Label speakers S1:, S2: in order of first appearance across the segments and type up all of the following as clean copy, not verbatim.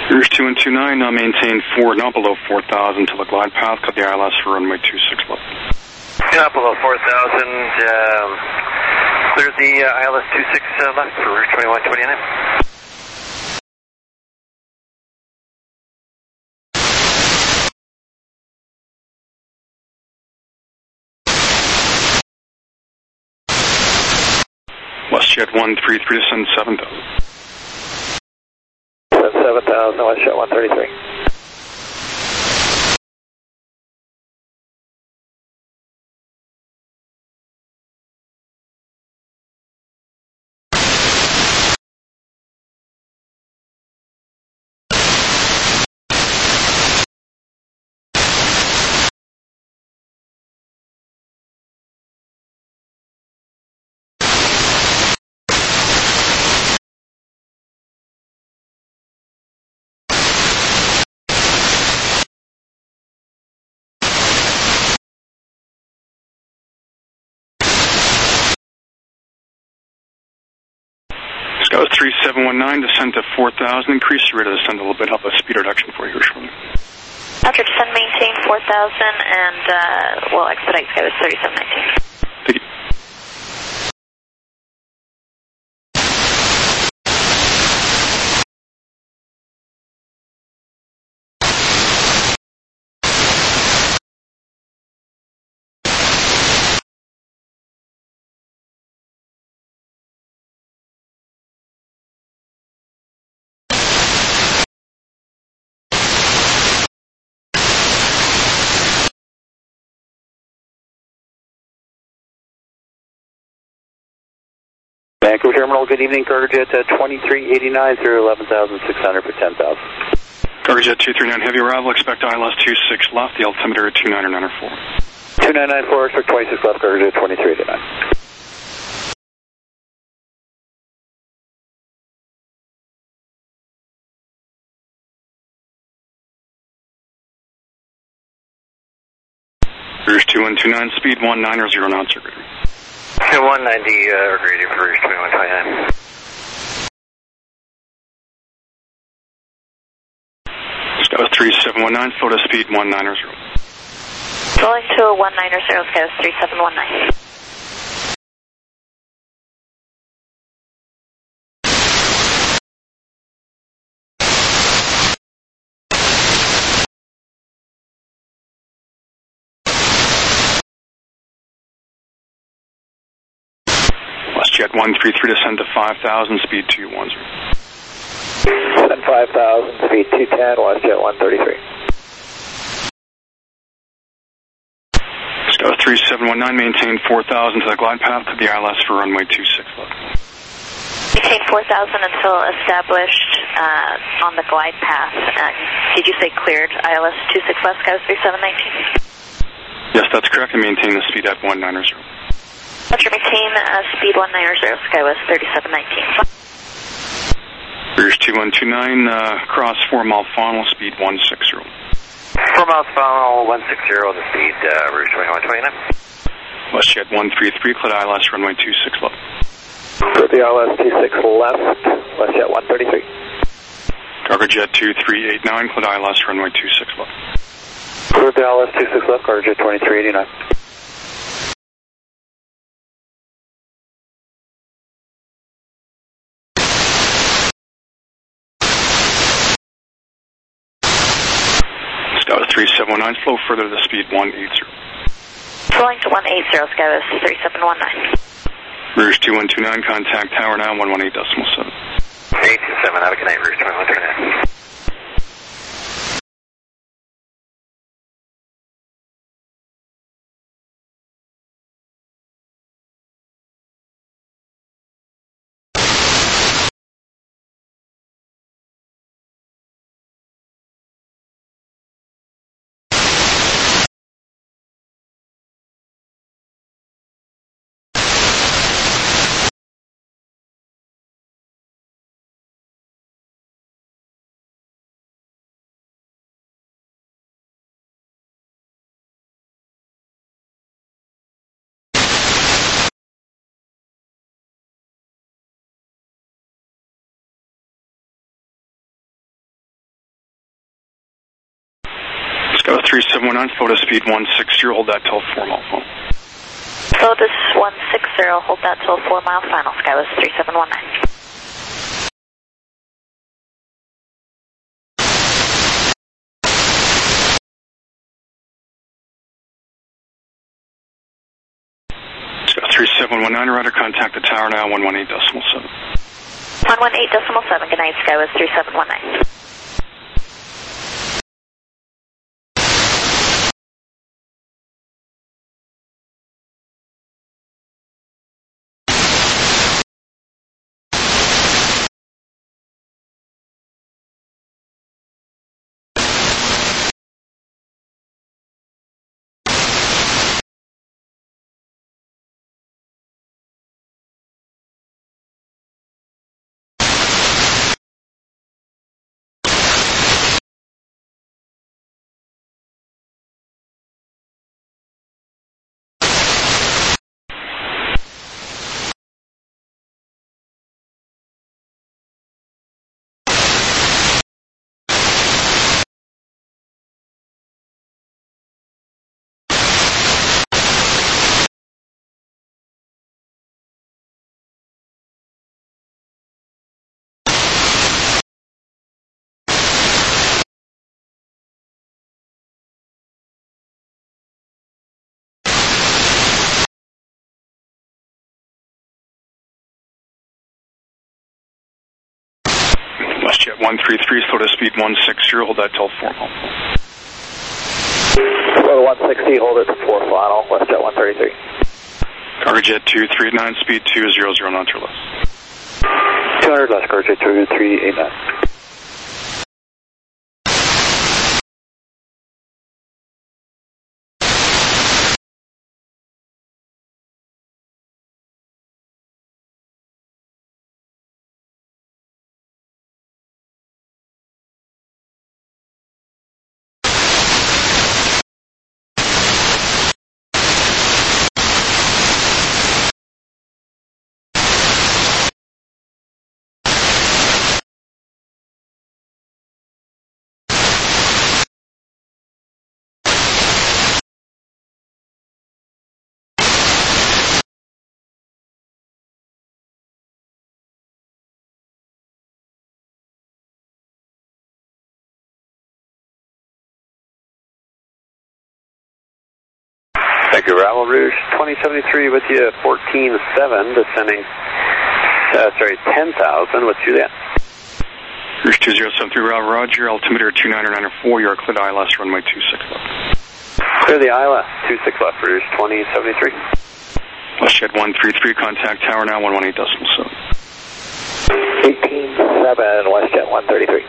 S1: Rouge 2129, maintain 4, not below 4,000 to the glide path, cut the ILS for runway 26 left.
S2: Not below 4,000, clear the ILS 26 left for Rouge 2129.
S1: WestJet 133, descend 7,000.
S2: 7,000, WestJet 133.
S1: Scout 3719, descend to 4,000, increase your rate of descent a little bit, help a speed reduction for you here shortly.
S3: After descend, maintain 4,000, and we'll expedite Scout 3719.
S1: Thank you.
S2: Vancouver Terminal, good evening, Cargojet 2389 through 11,600 for 10,000.
S1: Cargojet 239, heavy arrival, expect ILS 26 left, the altimeter 2994.
S2: 2994 for 26 left, Cargojet 2389.
S1: Rouge 2129, speed 190 knots, sir.
S2: 190 gradient for Rouge 2129.
S1: Scout 3719, flow to speed 190.
S3: Going to 190, Scout 3719.
S1: WestJet 133, descend to 5,000, speed 210.
S2: Descend 5,000, speed 210, WestJet 133.
S1: Scout 3719, maintain 4,000 to the glide path, to the ILS for runway 26 left.
S3: Maintain 4,000 until established on the glide path. Did you say cleared ILS 26 left, Scout 3719?
S1: Yes, that's correct, and maintain the speed at 190.
S3: Roger, maintain speed 190, Skywest 3719.
S1: Rouge 2129, cross 4 mile final, speed 160.
S2: 4 miles final, 160, the speed, Rouge 2129.
S1: WestJet 133, clear ILS runway 26 left.
S2: Clear the ILS 26 left, WestJet 133.
S1: Cargojet 2389, clear ILS runway 26 left.
S2: Clear the ILS 26 left, Cargojet 2389.
S1: Scout 3719, flow further to speed 180.
S3: Flowing to 180, Skywest 3719.
S1: Rouge 2129, contact tower now, 118.7.
S2: 827, have a good night, Rouge 2129.
S1: Go 3719, photo speed 160, hold that till 4 mile phone.
S3: Lotus 160, hold that till 4 mile final, Skywest 3719.
S1: Scott 3719, rotor, contact the tower now, 118.7.
S3: 118.7, good night, Skywest 3719.
S1: WestJet 133, photo speed 160, hold that till 4 mile phone.
S2: Photo 160, hold it to 4 final, WestJet 133.
S1: Cargojet 2389, speed 200 knots or less.
S2: 200 less, Cargojet 2389. Thank you, Bravo Rouge 2073 with you, 14-7, descending, 10,000 with Juliet.
S1: Rouge 2073, Bravo, roger, altimeter 29904, you're clear to ILS, runway 26 left.
S2: Clear the ILS, 26 left, Rouge 2073.
S1: WestJet 133, contact tower now, 118.7.
S2: 18-7, WestJet 133.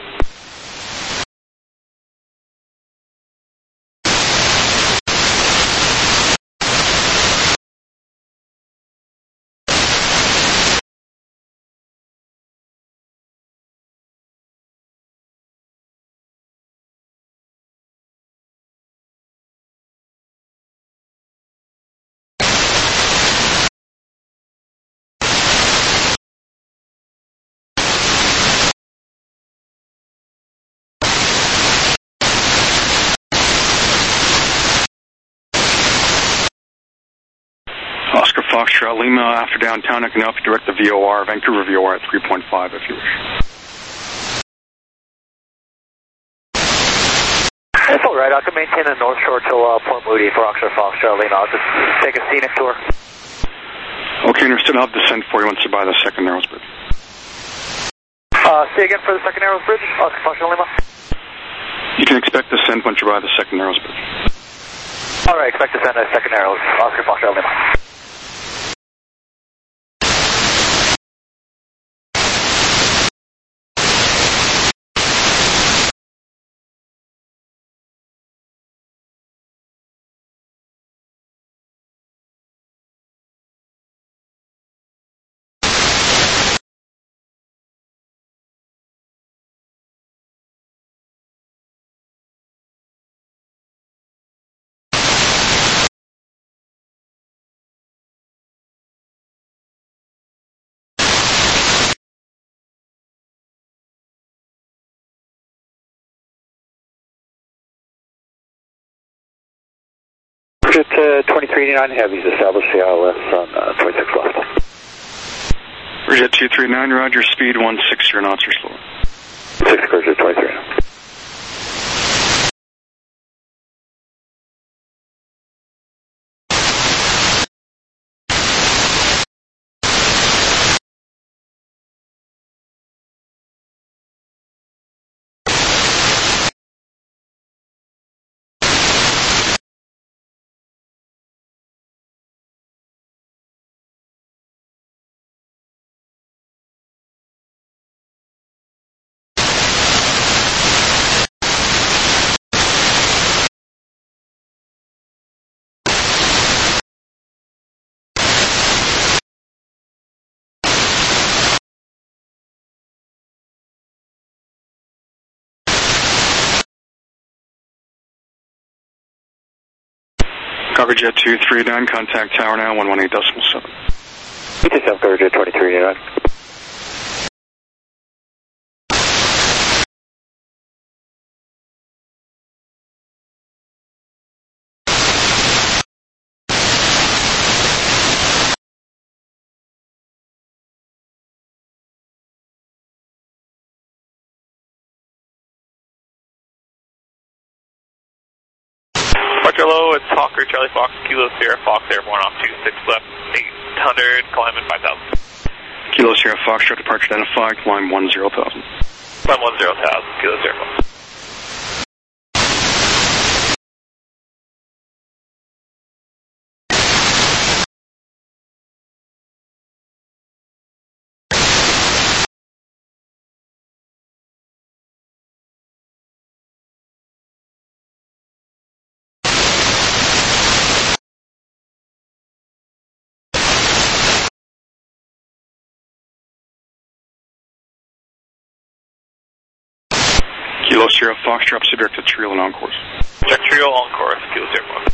S1: Oscar Foxtrot Lima, after downtown, I can help you direct the VOR, Vancouver VOR at 3.5 if you wish.
S2: That's all right. I can maintain the North Shore till Port Moody for Oscar Foxtrot Lima. I'll just take a scenic tour.
S1: Okay, understood. I'll have descent for you once you buy the second Narrows Bridge.
S2: Say again for the second Narrows Bridge, Oscar Foxtrot Lima.
S1: You can expect descent once you buy the second Narrows Bridge.
S2: All right, expect descent at second Narrows, Oscar Foxtrot Lima. to 2389 Heavy's established the ILS on 26 left.
S1: Jet 239, roger, speed 160 knots or slower.
S2: 6 Courage 23.
S1: Cover Jet 239, contact tower now, 118.7.
S2: ET7 Coverage at 2389.
S4: Roger low, it's Hawker, Charlie Fox, Kilo Sierra Fox, airborne off 26 left, 800, climbing 5,000.
S1: Kilo Sierra Foxtrot, departure identified, climb 10,000.
S4: Climb 10,000, Kilo Sierra Fox.
S1: Kilo Sierra Foxtrot, subject to Trio and on course.
S4: Check Trio on course, Kilo Sierra Fox.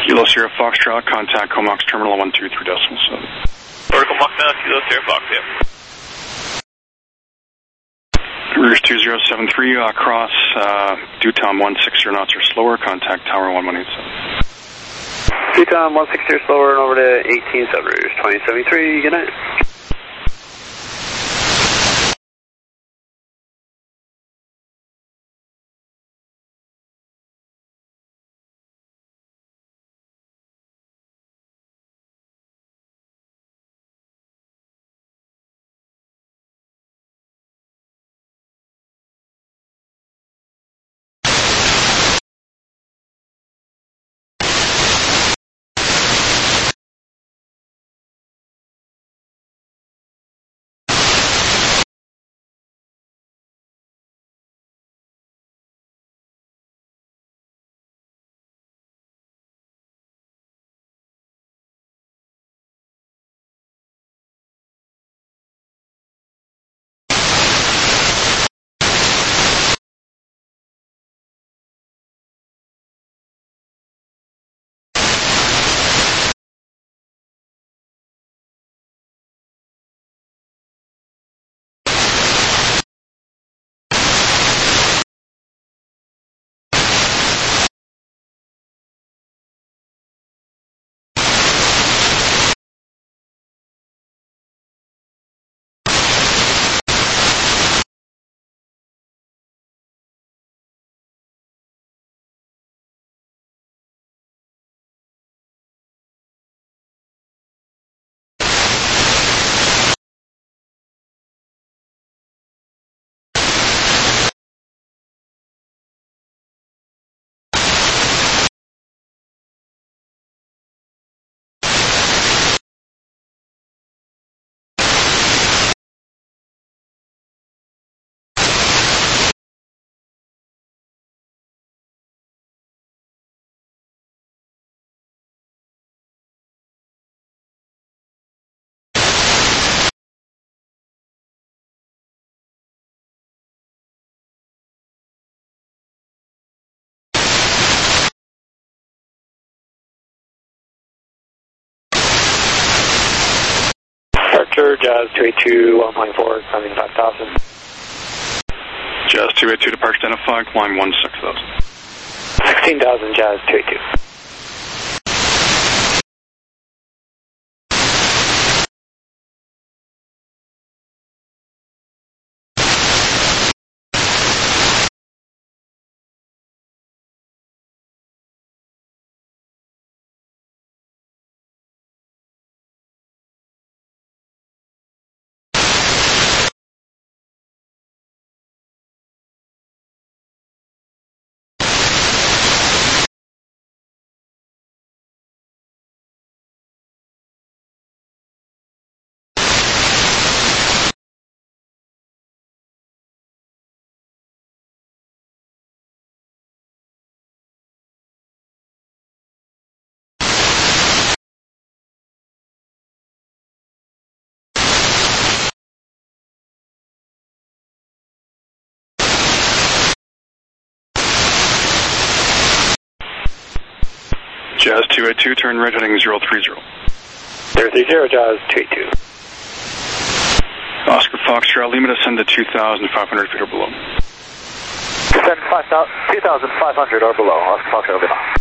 S1: Kilo Sierra Foxtrot, contact Comox Terminal 123.7.
S4: Vertical Mach now, Kilo Sierra Fox, yeah.
S1: Rouge 2073, cross Dutom 160 knots or slower, contact Tower 1187.
S5: Dutom 160 or slower and over to 18 Sub Rouge 2073, good night.
S2: Departure, Jazz 282, 1.4, climbing 5,000.
S1: Jazz 282, departure identified, climb 16,000.
S2: 16,000, Jazz 282.
S1: Jazz 282, turn right heading 030.
S2: 030, Jazz 282.
S1: Oscar Foxtrot, Lima descend to 2,500 feet or below.
S2: Descend 2,500 or below, Oscar Foxtrot, Lima.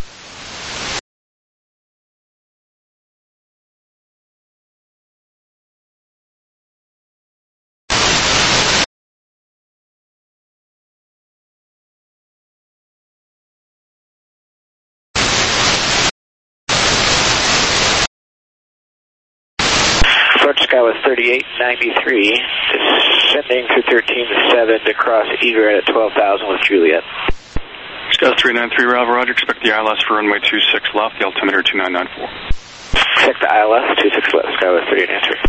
S2: Approach sky was 3893, descending through 13-7 to cross Egret at 12,000 with Juliet.
S1: Sky 393, Roger, expect the ILS for runway 26 left, the altimeter 2994.
S2: Check the ILS, 26 left, sky was 3893.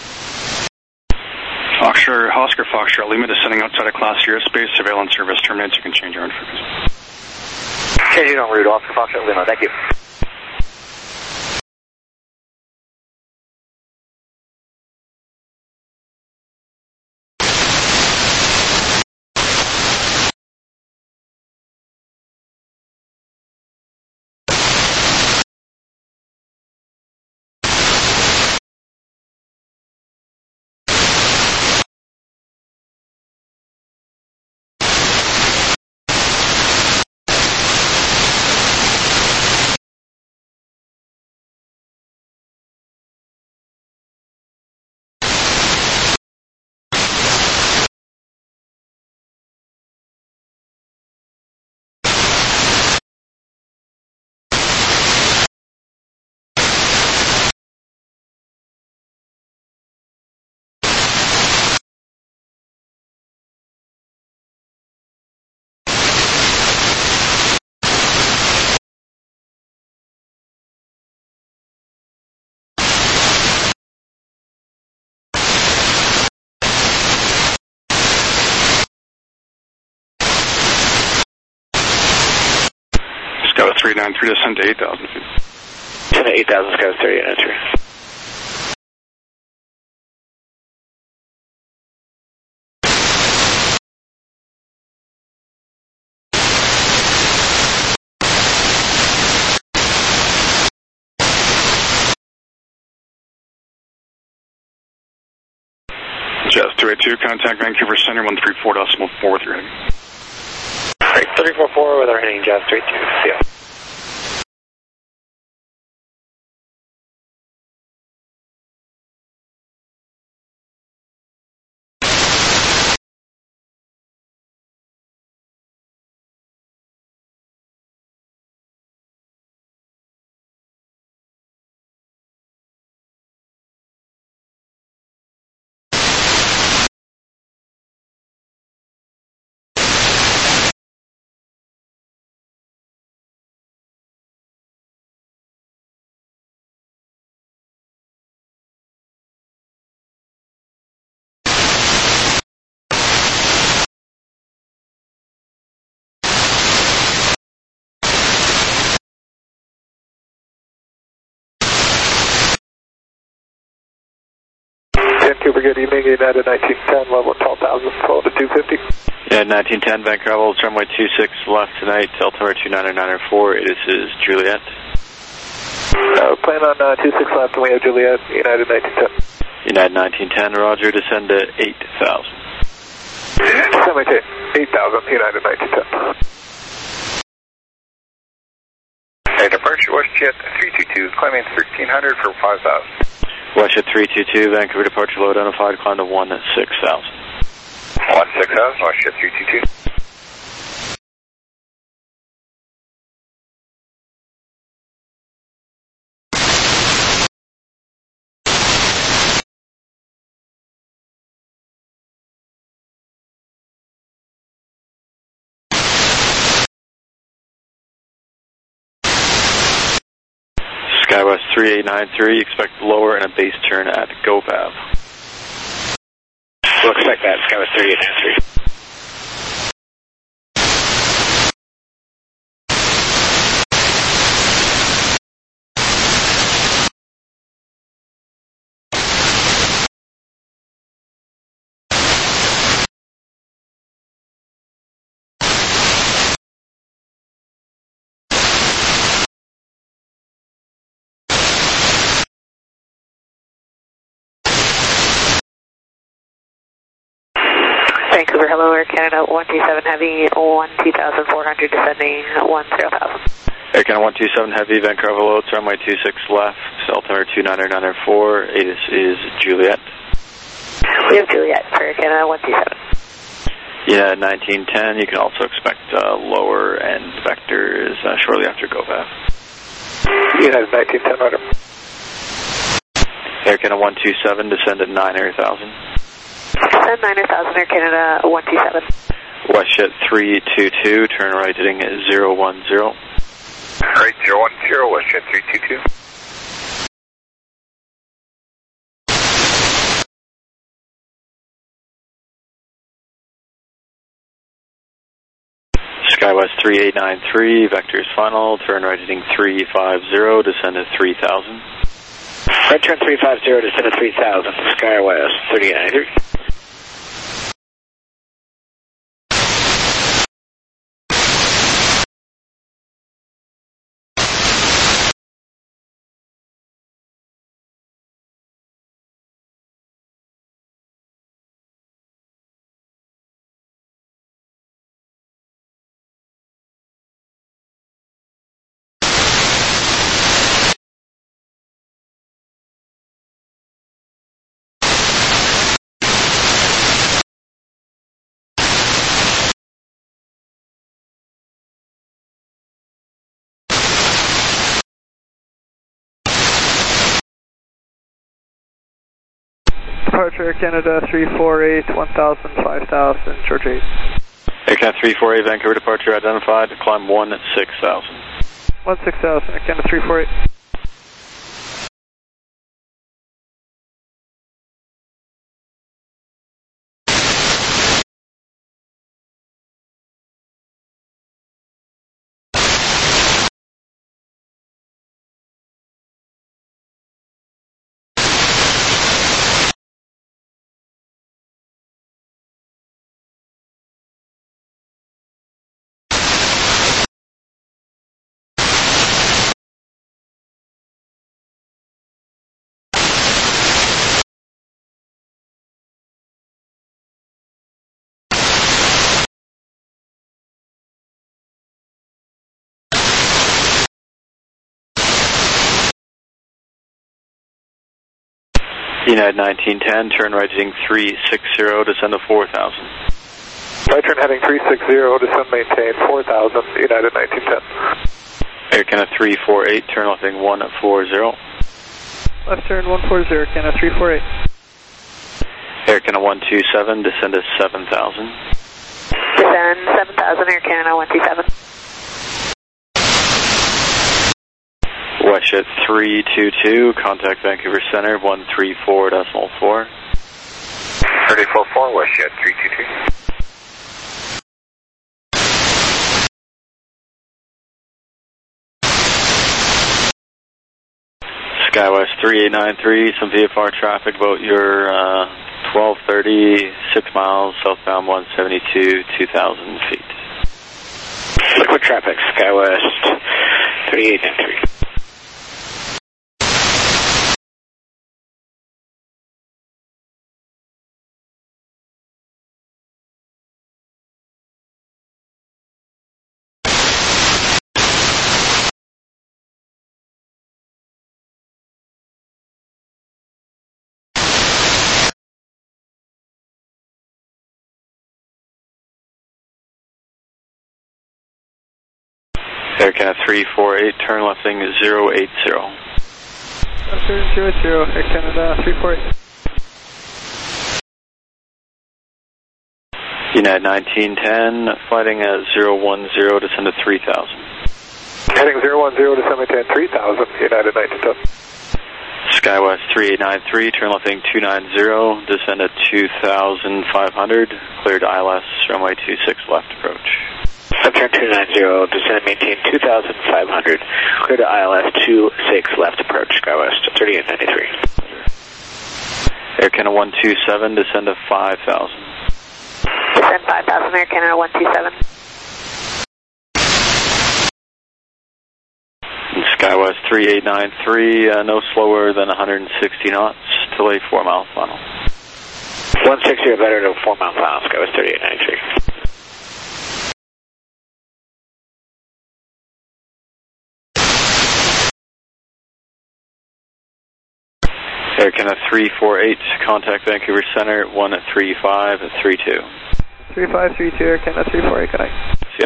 S1: Oscar Foxtrot, Lima descending outside of Class airspace, surveillance service terminates, you can change your frequency.
S2: Changing on route, Oscar Foxtrot, Lima, thank you.
S1: 3893, descend to 8,000 feet.
S2: Descend to 8,000, Sky 3893.
S1: Jazz 282, contact Vancouver Center 134.4 with your heading.
S2: Right, 344 with our heading, Jazz 32. See ya.
S5: Vancouver, good evening, United 1910, level 12,000, flow to 250.
S6: Yeah, 1910, Vancouver, runway 26 left tonight, altimeter 29904, this is Juliet.
S5: Plan on 26 left, and we have Juliet, United 1910.
S6: United 1910, roger, descend to 8,000.
S5: Descend to 8,000, United 1910.
S7: Hey, departure WestJet 322, climbing 1300 for 5,000.
S6: WestJet 322, Vancouver departure low identified, climb to 16,000.
S7: 16,000, WestJet 322.
S6: SkyWest 3893, expect lower and a base turn at GoPav.
S2: We'll expect that, SkyWest 3893. Vancouver, hello, Air Canada 127 Heavy, 12,400, descending 10,000.
S6: Air Canada 127 Heavy, Vancouver low, runway 26 left, altimeter 29904, this is Juliet.
S2: We have Juliet for Air Canada 127.
S6: Yeah, 1910, you can also expect lower end vectors shortly after GoPav.
S5: United 1910, right.
S6: Air Canada 127, descend at 9,000.
S2: Descend 9,000, Air Canada 127.
S6: WestJet 322, turn right heading 010.
S7: Right, 010, WestJet 322.
S6: SkyWest 3893, vectors final, turn right heading 350, descend at 3,000.
S2: Right turn 350, descend at 3,000, SkyWest 3893.
S5: Departure Canada 348, 1,000, 5,000, George 8.
S6: Air Canada 348, Vancouver departure identified, climb 16,000.
S5: 16,000, Air Canada 348.
S6: United 1910, turn right heading 360, descend to 4,000.
S5: Right turn heading 360, descend maintain 4,000, United 1910.
S6: Air Canada 348, turn left heading 140.
S8: Left turn 140, Canada 348.
S6: Air Canada 127, descend to 7,000.
S3: Descend 7,000, Air Canada 127.
S6: WestJet 322, contact Vancouver Center 134.4.
S7: 34.4, WestJet 322.
S6: SkyWest 3893, some VFR traffic about your 1230, 6 miles, southbound 172, 2,000 feet.
S2: Liquid traffic, SkyWest 3893.
S6: Air Canada 348, turn left heading 080.
S8: Left turn 080, Air Canada 348.
S6: United 1910, flighting at 010, descend to 3,000.
S5: Heading 010, descend maintain 3,000, United 1910.
S6: SkyWest 3893, turn left heading 290, descend at 2,500, cleared ILS, runway 26 left approach.
S2: Left turn 290, descend maintain 2,500, clear to ILS 26 left approach, SkyWest 3893.
S6: Air Canada 127, descend to 5,000.
S3: Descend 5,000, Air Canada 127.
S6: And SkyWest 3893, no slower than 160 knots, delay 4 mile final.
S2: 160 or better to 4 mile final, SkyWest 3893.
S6: Air Canada 348, contact Vancouver Center 13532.
S8: 3532, Air Canada 348, connect.
S6: Yeah.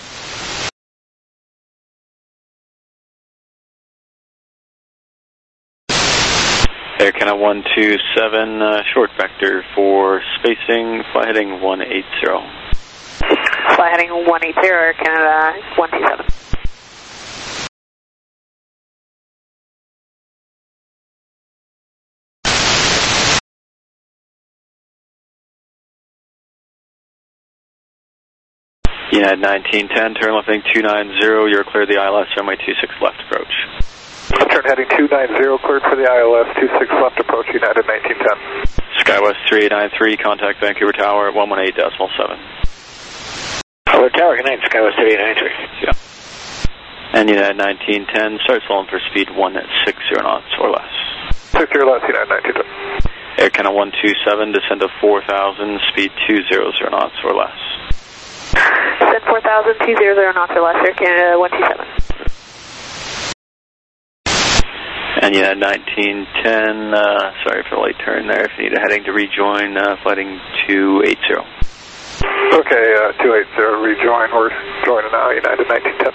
S6: Air Canada 127, short vector for spacing, fly heading 180.
S3: Fly heading 180, Air Canada 127.
S6: United 1910, turn left heading 290, you're clear the ILS, runway 26 left approach.
S5: Turn heading 290, cleared for the ILS 26 left approach, United 1910.
S6: SkyWest 3893, contact Vancouver Tower at 118.7.
S2: Hello Tower, good night, SkyWest 3893.
S6: Yeah. And United 1910, start slowing for speed 160 knots or less.
S5: 60 or less, United 1910.
S6: Air Canada 127, descend to 4,000, speed 200 knots or less.
S3: Descend 4,000, 200 knots or less, Air Canada 127.
S6: And United 1910, sorry for the late turn there. If you need a heading to rejoin, flighting 280.
S5: Okay, 280, rejoin. We're joining now, United 1910.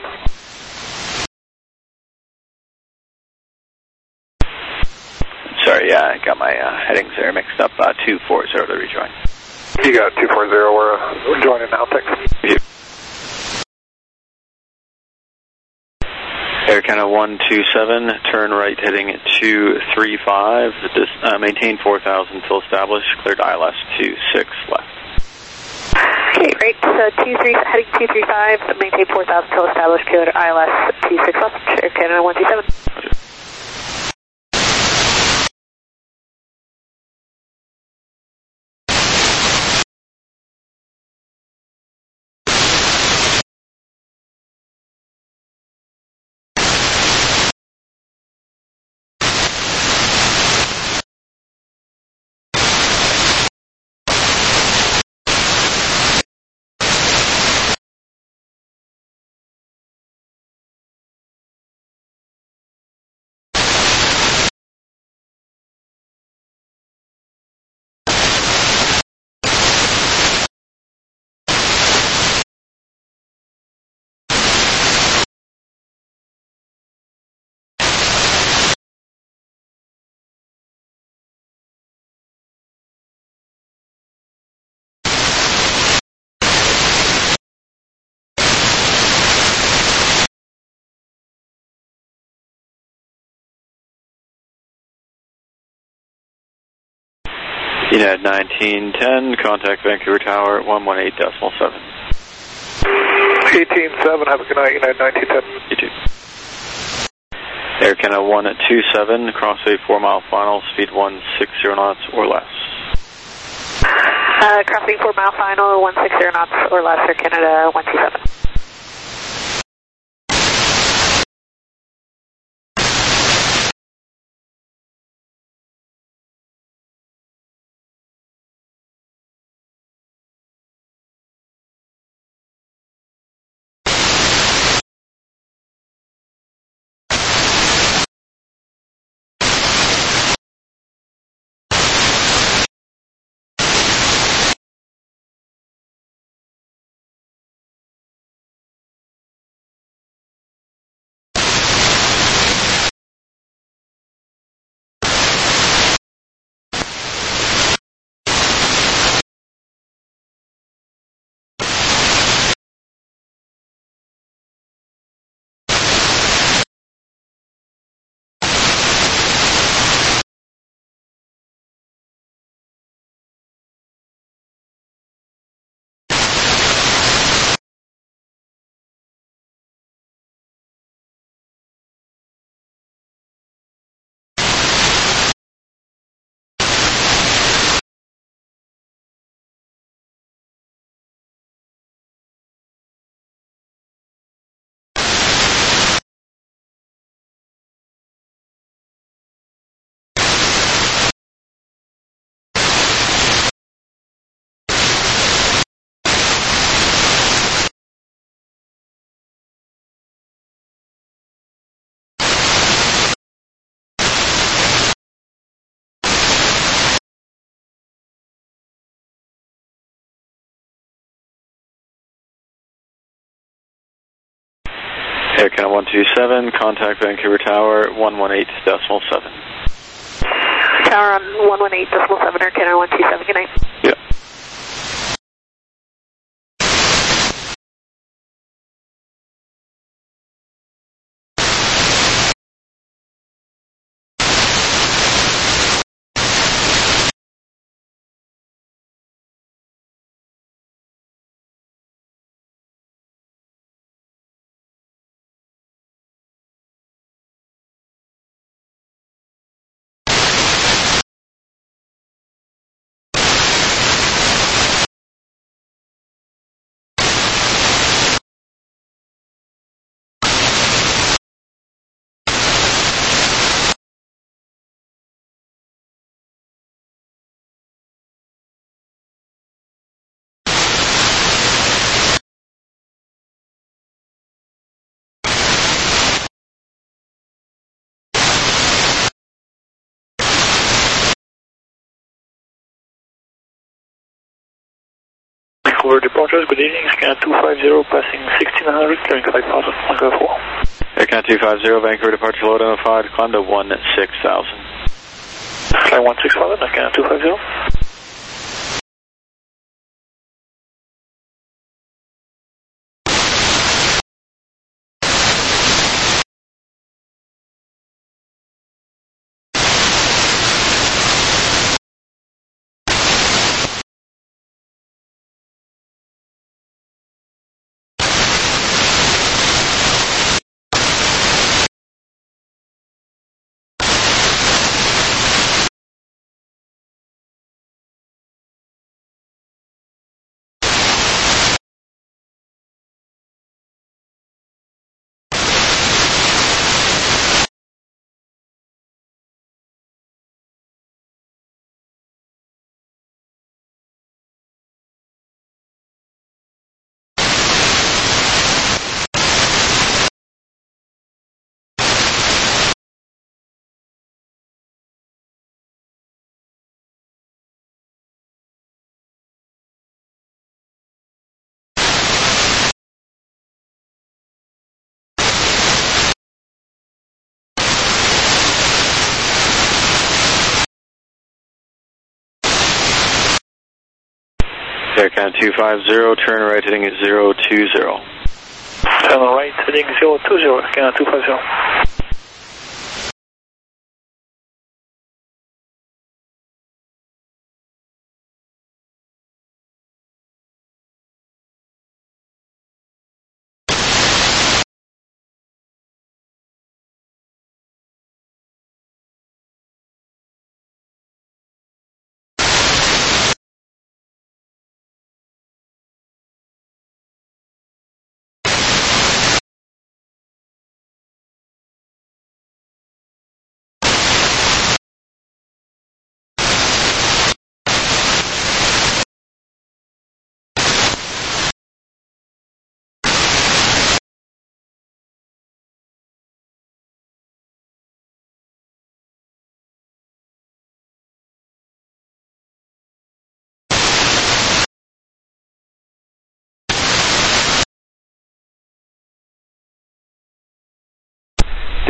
S6: Sorry, yeah, I got my headings there mixed up. 240 to rejoin.
S5: You got 240, we're joining now, thanks.
S6: Yep. Air Canada 127, turn right heading 235, maintain 4,000 until established, cleared ILS 26 left.
S3: Okay, great. So heading 235, maintain 4,000 until established, cleared ILS 26 left, Air Canada 127.
S6: Roger. United 1910, contact Vancouver Tower 118.7.
S5: 18.7, have a good night, United 1910.
S6: You too. Air Canada 127, crossway 4 mile final, speed 160 knots or less.
S3: Crossing 4 mile final, 160 knots or less, Air Canada 127.
S6: Air Canada 127, contact Vancouver Tower 118.7.
S3: Tower on 118.7, Air Canada 127, good night.
S6: Yeah.
S9: Vancouver departures, good evening, Scan 250 passing 1600, clearing 5000, Vancouver 4.
S6: Air Canada 250, Vancouver departure low identified, climb to 16,000.
S9: Climb 16,000, Air Canada 250.
S6: Air Canada 250, turn right heading 020.
S9: Turn right heading 020, Air Canada 250.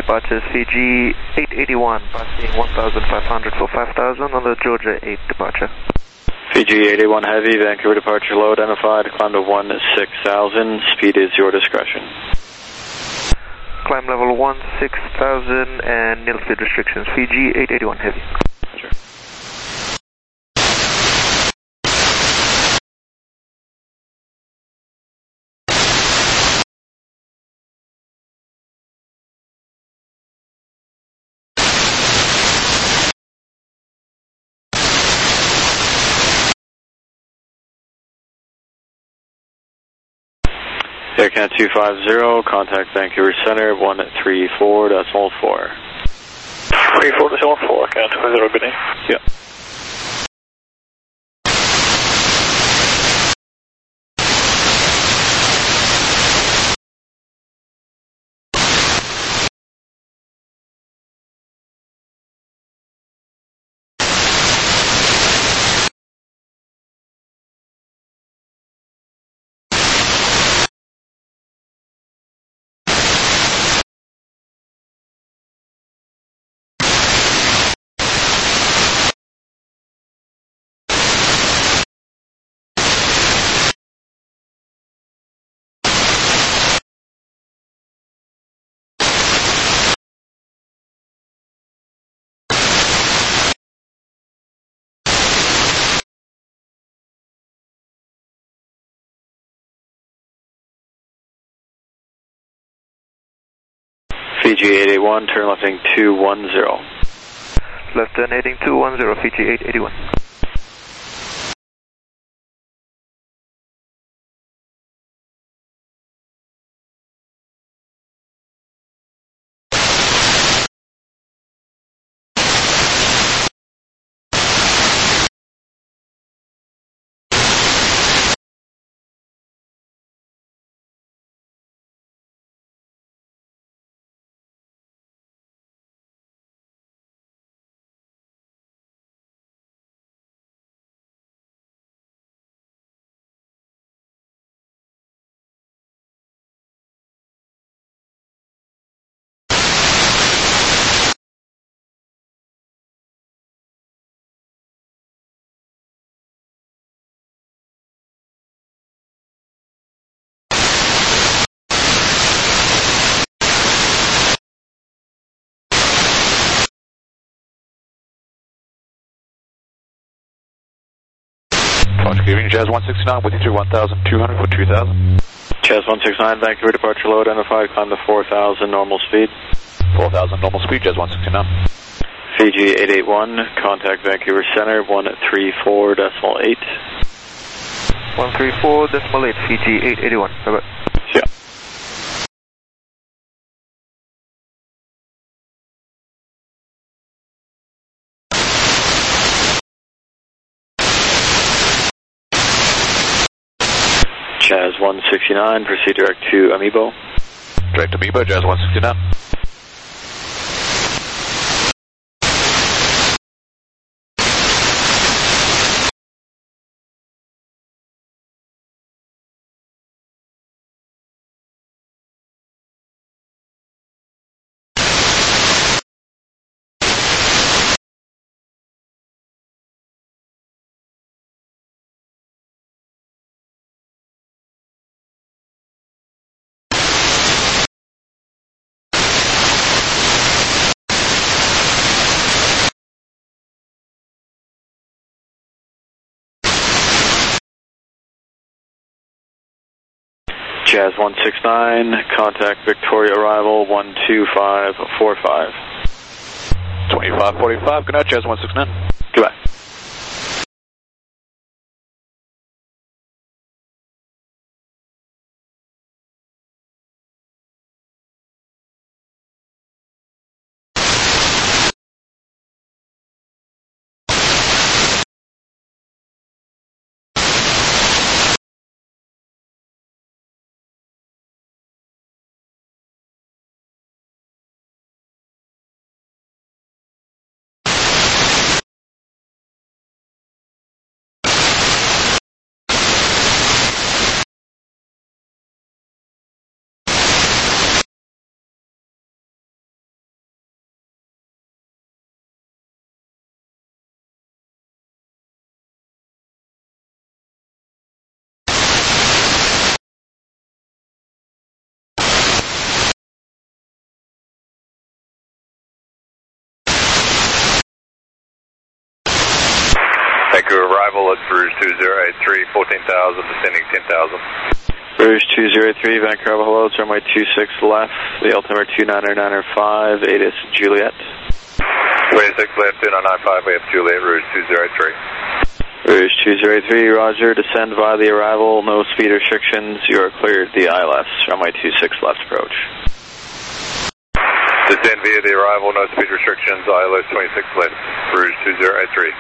S5: departures Fiji 881, passing 1,500 for 5,000 on the Georgia 8 departure.
S6: Fiji 881 Heavy, Vancouver departure low identified, climb to 16,000, speed is your discretion.
S5: Climb level 16,000 and nil speed restrictions, Fiji 881 Heavy.
S6: Roger. Air Canada 250, contact Vancouver Center 134.4.
S9: 34.4, Canada 250, good day.
S6: Yeah. Fiji 881, turn left heading 210.
S5: Left turn heading 210, Fiji 881.
S10: Good evening, Jazz 169 with you through 1,200 for 2,000.
S6: Jazz 169, Vancouver departure low identified, climb to 4,000, normal speed.
S10: 4,000 normal speed, Jazz 169.
S6: Fiji 881, contact Vancouver Center 134.8.
S5: 134.8, Fiji 881. Bye-bye.
S6: Yeah. Jazz 169, proceed direct to Amiibo.
S10: Direct to Amiibo, Jazz 169.
S6: Jazz 169, contact Victoria arrival 12545.
S10: 2545, good night, Jazz 169.
S6: Goodbye.
S7: Vancouver arrival at Rouge 2083, 14,000, descending 10,000.
S6: Rouge 203, Vancouver, hello, it's runway 26 left, the altimeter 29995, ATIS Juliet.
S7: 26 left, 2995, we have Juliet, Rouge 203.
S6: Rouge 203, roger, descend via the arrival, no speed restrictions, you are cleared the ILS, runway 26 left approach.
S7: Descend via the arrival, no speed restrictions, ILS 26 left, Rouge 203.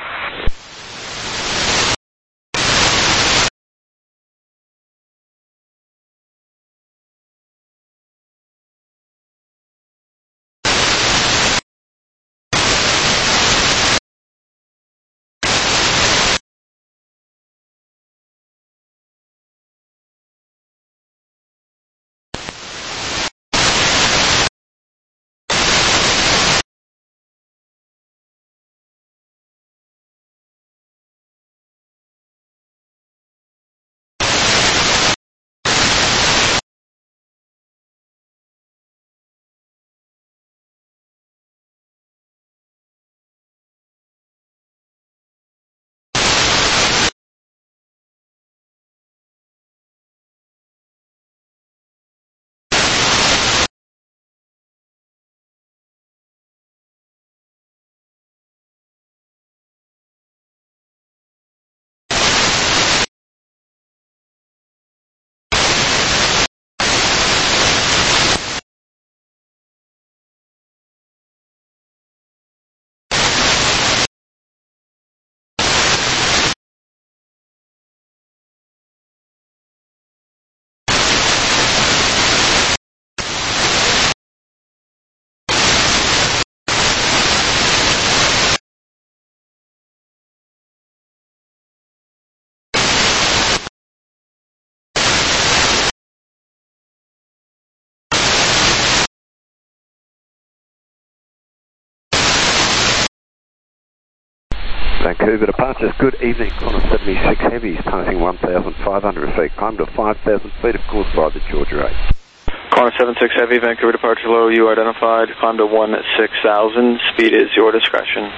S11: Vancouver departures, good evening, Qantas 76 Heavy, passing 1,500 feet, climb to 5,000 feet, of course, by the Georgia 8.
S6: Qantas 76 Heavy, Vancouver departure low, you are identified, climb to 16,000, speed is your discretion.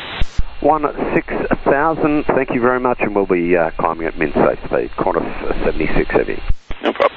S11: 16,000, thank you very much, and we'll be climbing at min-safe speed, Qantas 76 Heavy.
S6: No problem.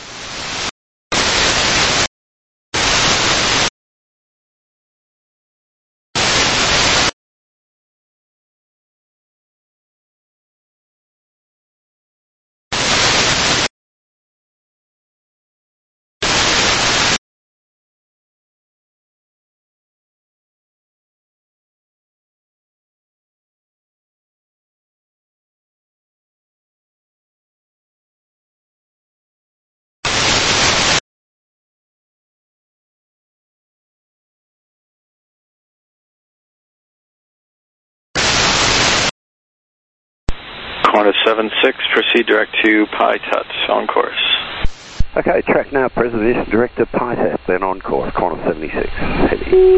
S6: Qantas 76, proceed direct to Pai Tut, on course.
S11: Okay, track now, preservation direct to Pai Tut, then on course, Qantas 76 Heavy.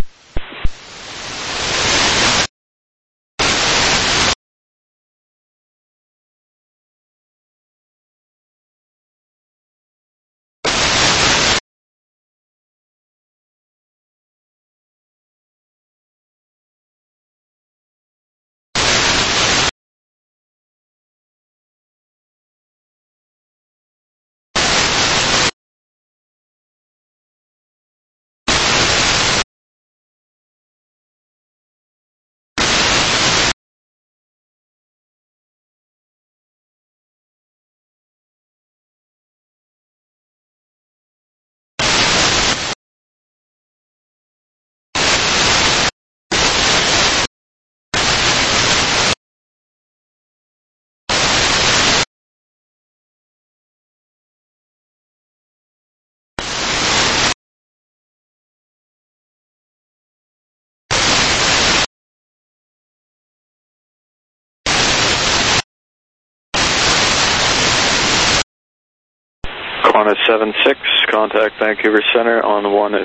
S6: Qantas 76, contact Vancouver Center on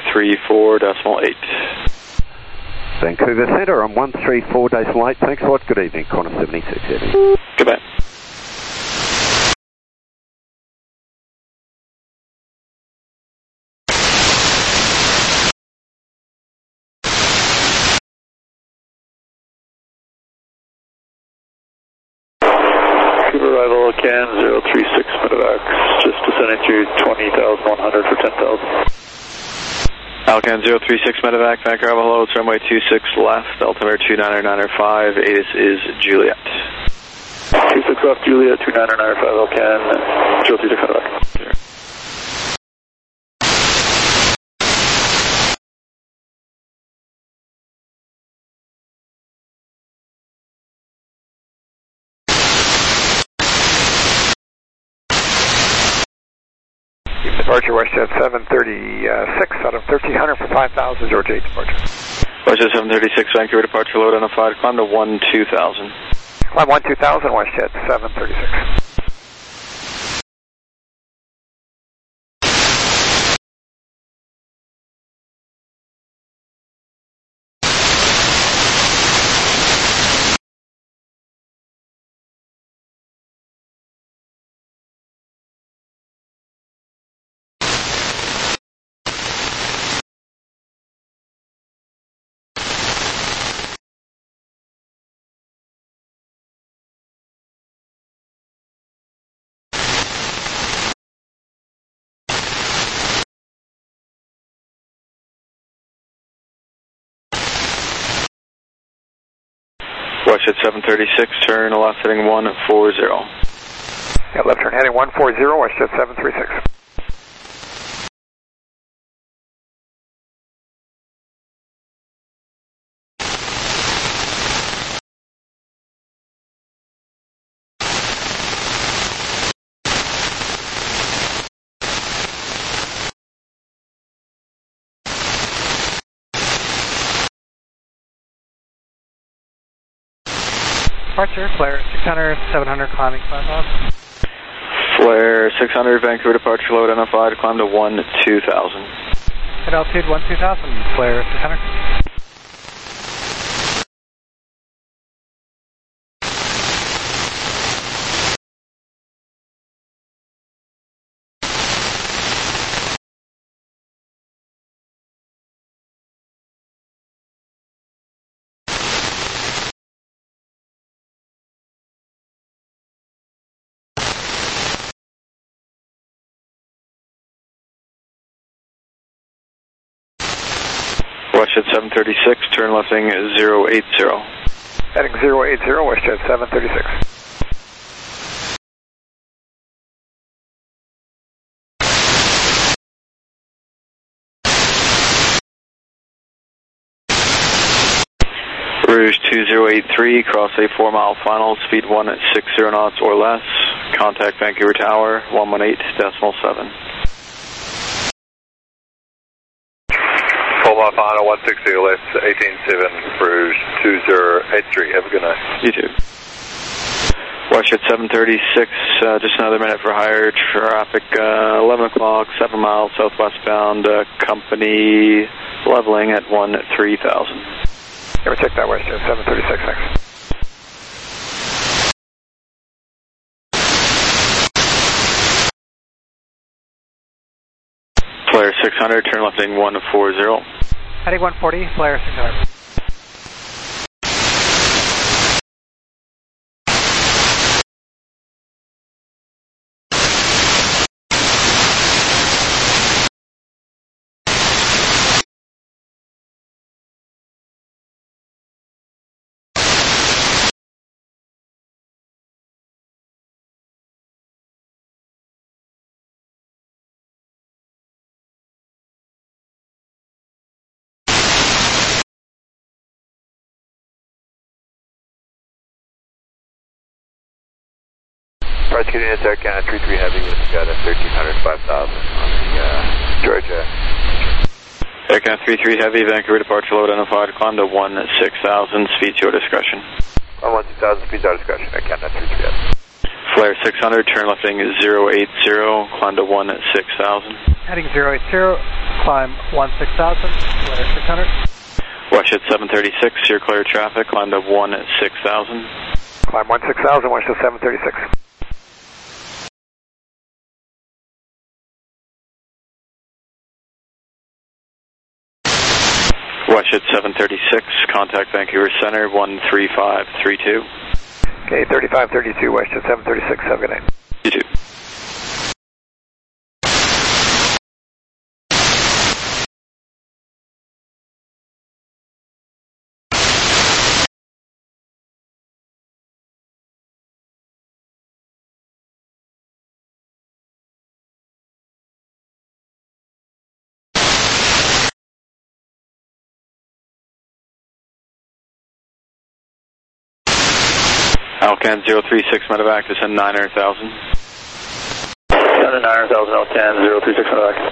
S6: 134.8.
S11: Vancouver Center on 134.8, thanks a lot, good evening, Qantas 76 Heavy.
S6: Goodbye.
S9: arrival, CAN 036 medevac, just descending to 20,100 for 10,000.
S6: Alcan 036 medevac, Vancouver, hello, it's runway 26 left, altimeter 29905, ATIS is Juliet.
S9: 26 left, Juliet, 29905, Alcan 036 medevac.
S6: Sure.
S5: Departure WestJet 736 out of 1300 for 5,000, George 8 departure.
S6: WestJet 736, Vancouver departure load identified, climb to 12000.
S5: Climb 12000, WestJet 736.
S6: WestJet 736, turn left heading 140.
S5: Yeah, left turn heading 140, WestJet 736.
S8: Departure, Flare 600, 700, climbing 5,000.
S6: Flare 600, Vancouver departure load identified, climb to 12000.
S8: At altitude 12000, Flare 600.
S6: WestJet 736, turn left heading 080.
S5: Heading 080, WestJet 736.
S6: Rouge 2083, cross a 4-mile final, speed 160 knots or less. Contact Vancouver Tower, 118.7.
S10: 4-mile final, 160 left, 18.7, Rouge 2083. Have a good night.
S6: You too. WestJet 736, just another minute for higher traffic, 11 o'clock, 7 miles southwestbound, company leveling at 13,000.
S5: Yeah, we'll check that WestJet 736, thanks.
S6: Flare 600, turn left heading 140.
S8: Heading 140, Flare 600.
S10: Departure getting into Arcana 33 Heavy with got a 1300, 5,000 on the Georgia.
S6: Arcana 33 Heavy, Vancouver departure load identified, climb to 16,000, speed to your discretion.
S10: On 16,000, speed to our discretion, Arcana 33 Heavy.
S6: Flare 600, turn left heading 080, climb to 16,000.
S8: Heading 080, climb 16,000, Flare 600.
S6: WestJet 736, you're clear traffic, climb to 16,000.
S5: Climb 16,000, WestJet 736.
S6: WestJet 736, contact Vancouver Center, 13532.
S12: Okay, 3532 WestJet 736, have a good night.
S6: You too. Alcan 036 medevac, descend 900,000.
S9: Descend 900,000, Alcan 036 medevac.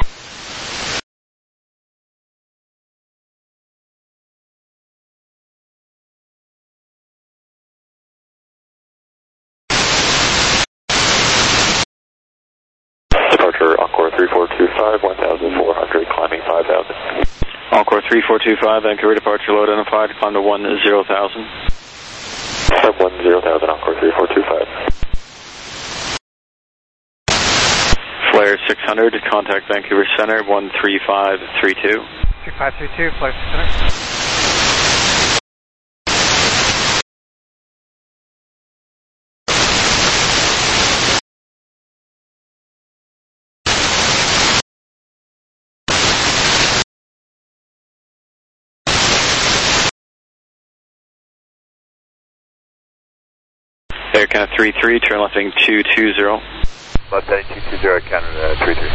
S9: Departure Encore 3425, 1,400, climbing 5,000.
S6: Encore 3425, Vancouver departure low identified, climb to 10,000.
S9: 10,000, Encore 3425.
S6: Flare 600, contact Vancouver Center, 13532.
S8: 3532, Flare 600.
S6: Air Canada 33, turn left heading 220.
S10: Left heading 220, Canada 33.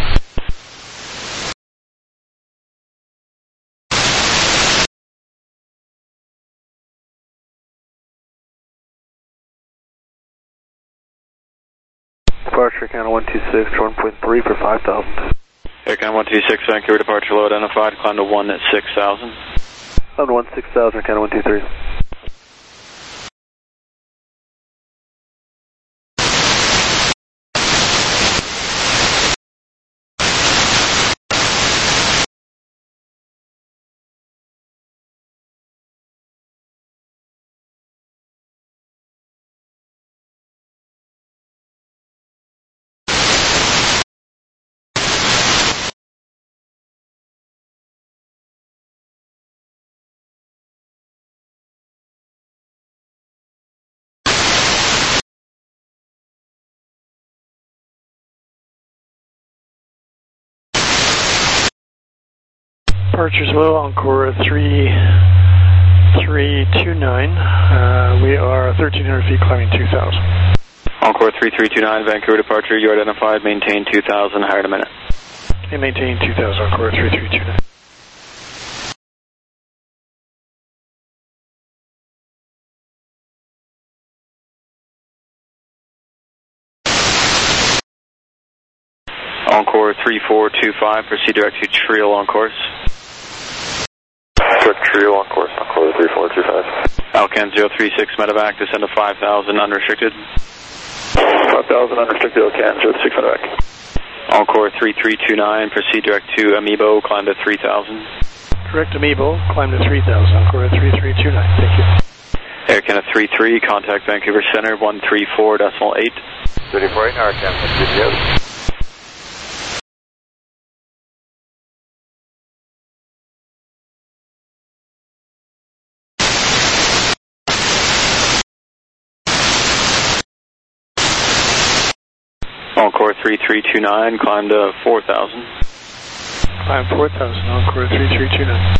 S5: Departure Canada 126, 1.3 for 5,000.
S6: Air Canada 126, Vancouver departure low identified, climb to 16,000.
S5: On 16,000, Canada 123.
S8: Departure's low, Encore 3329. We are 1,300 feet climbing 2,000.
S6: Encore 3329, Vancouver departure, you identified, maintain 2,000, higher in a minute.
S8: And maintain 2,000, Encore 3329.
S6: Encore 3425, proceed direct to Trio on course.
S9: Direct Trio on course, Encore 3425.
S6: Alcan 036 medevac, descend to 5,000 unrestricted.
S9: 5,000 unrestricted, Alcan 036 medevac.
S6: Encore 3329, proceed direct to Amiibo, climb to 3,000.
S8: Direct Amiibo, climb to 3,000, Encore 3329, thank you.
S6: Air Canada 33, contact Vancouver Center, 134.8.
S10: 34.8, Air Canada 38.
S6: Encore 3329, climb to 4,000.
S8: Climb 4,000, Encore 3329.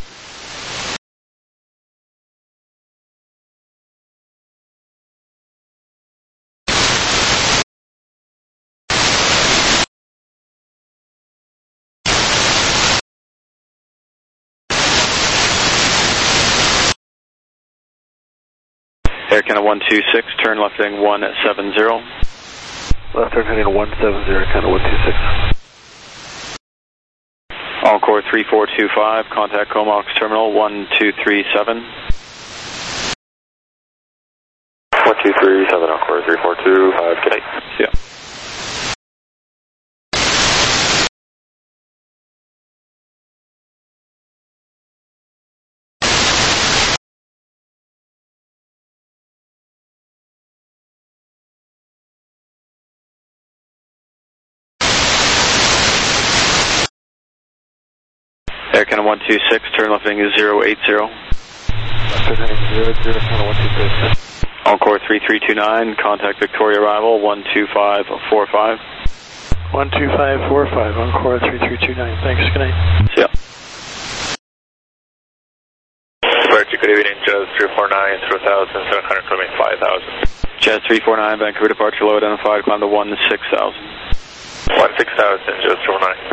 S6: Air Canada 126, turn left heading 170.
S5: Left turn heading 170, Canada 126.
S6: Encore 3425, contact Comox Terminal 1237.
S9: 1237, Encore 3425, good night.
S6: See ya. Air Canada 126, turn left heading 080.
S5: Left turn heading 080, Canada 126.
S6: Encore 3329, contact Victoria arrival 12545.
S8: 12545, Encore 3329. Thanks, good night.
S6: Yeah.
S4: Departure, good evening, Jazz 349, 3700, climbing 5000.
S6: Jazz 349, Vancouver departure low identified, climb to 16,000.
S4: 16,000, Jazz 349.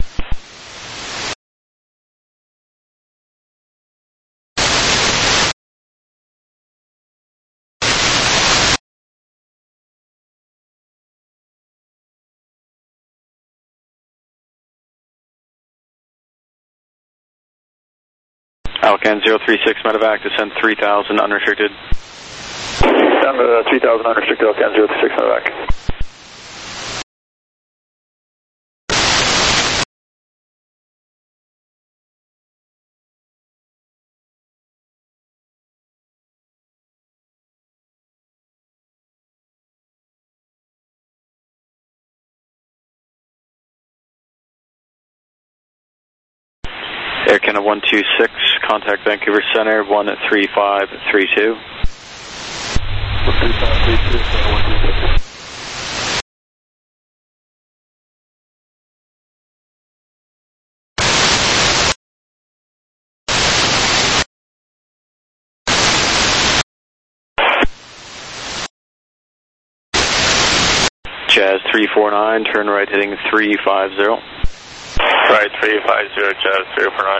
S6: Alcan 036, medevac, descend 3,000, unrestricted.
S9: Down to 3,000 unrestricted, Alcan 036, medevac.
S6: Air Canada 126, contact Vancouver Center 13532.
S9: 13532,
S6: Jazz 349, turn right heading 350.
S4: Right, 350, Jazz 349.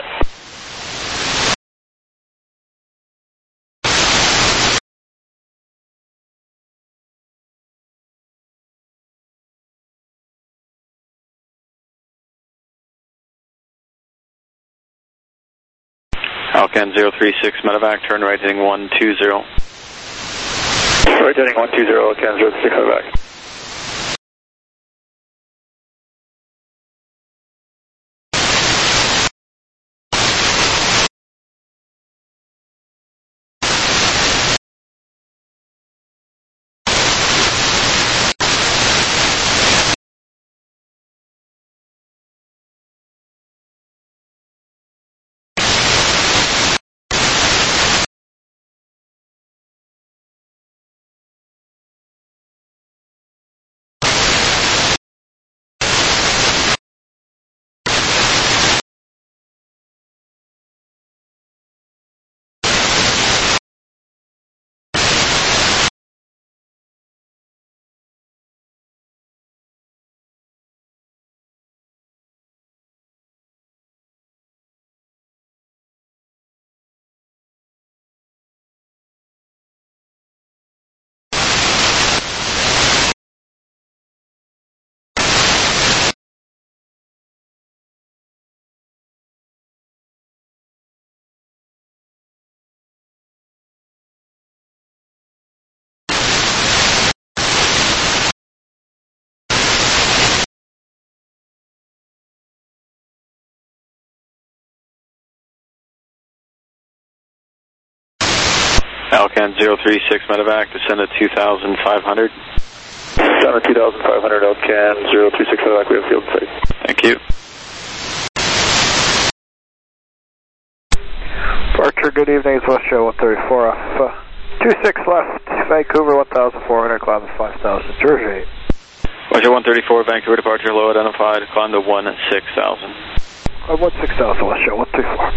S6: Alcan 036, medevac, turn right heading 120.
S9: Right heading 120, Alcan 036, medevac.
S6: Alcan 036, medevac, descend to 2,500.
S9: Down to 2,500, Alcan 036, medevac, we have field sight.
S6: Thank you.
S12: Departure, good evening, it's WestJet 134 off 26 left, Vancouver 1,400, climb to 5,000, Georgia 8.
S6: WestJet 134, Vancouver departure low identified, climb to 16,000.
S12: 16,000, WestJet 134.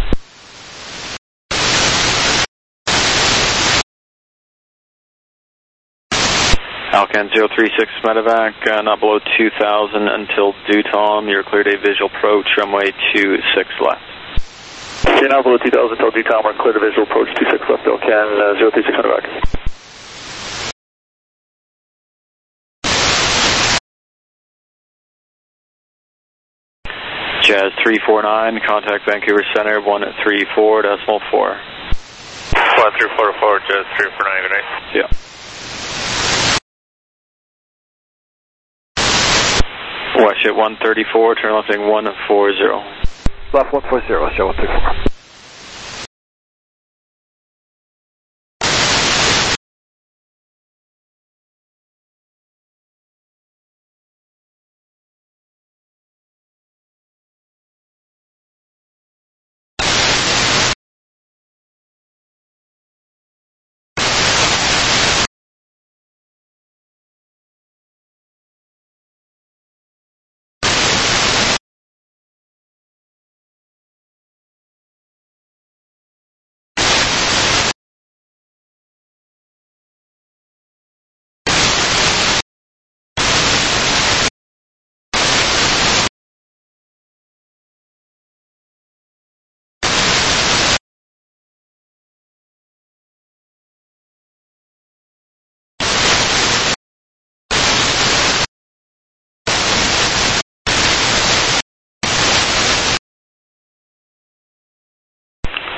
S6: Alcan 036, medevac, not below 2,000 until due Tom. You're cleared a visual approach, runway 26 left.
S9: Okay, now below 2,000 until due Tom, we're cleared a visual approach 26 left, Alcan 036, medevac.
S6: Jazz 349, contact Vancouver Center 134.4.
S4: 13444, Jazz 349, good night.
S6: Yeah. WestJet 134, turn left heading 140.
S12: Left 140, WestJet 134.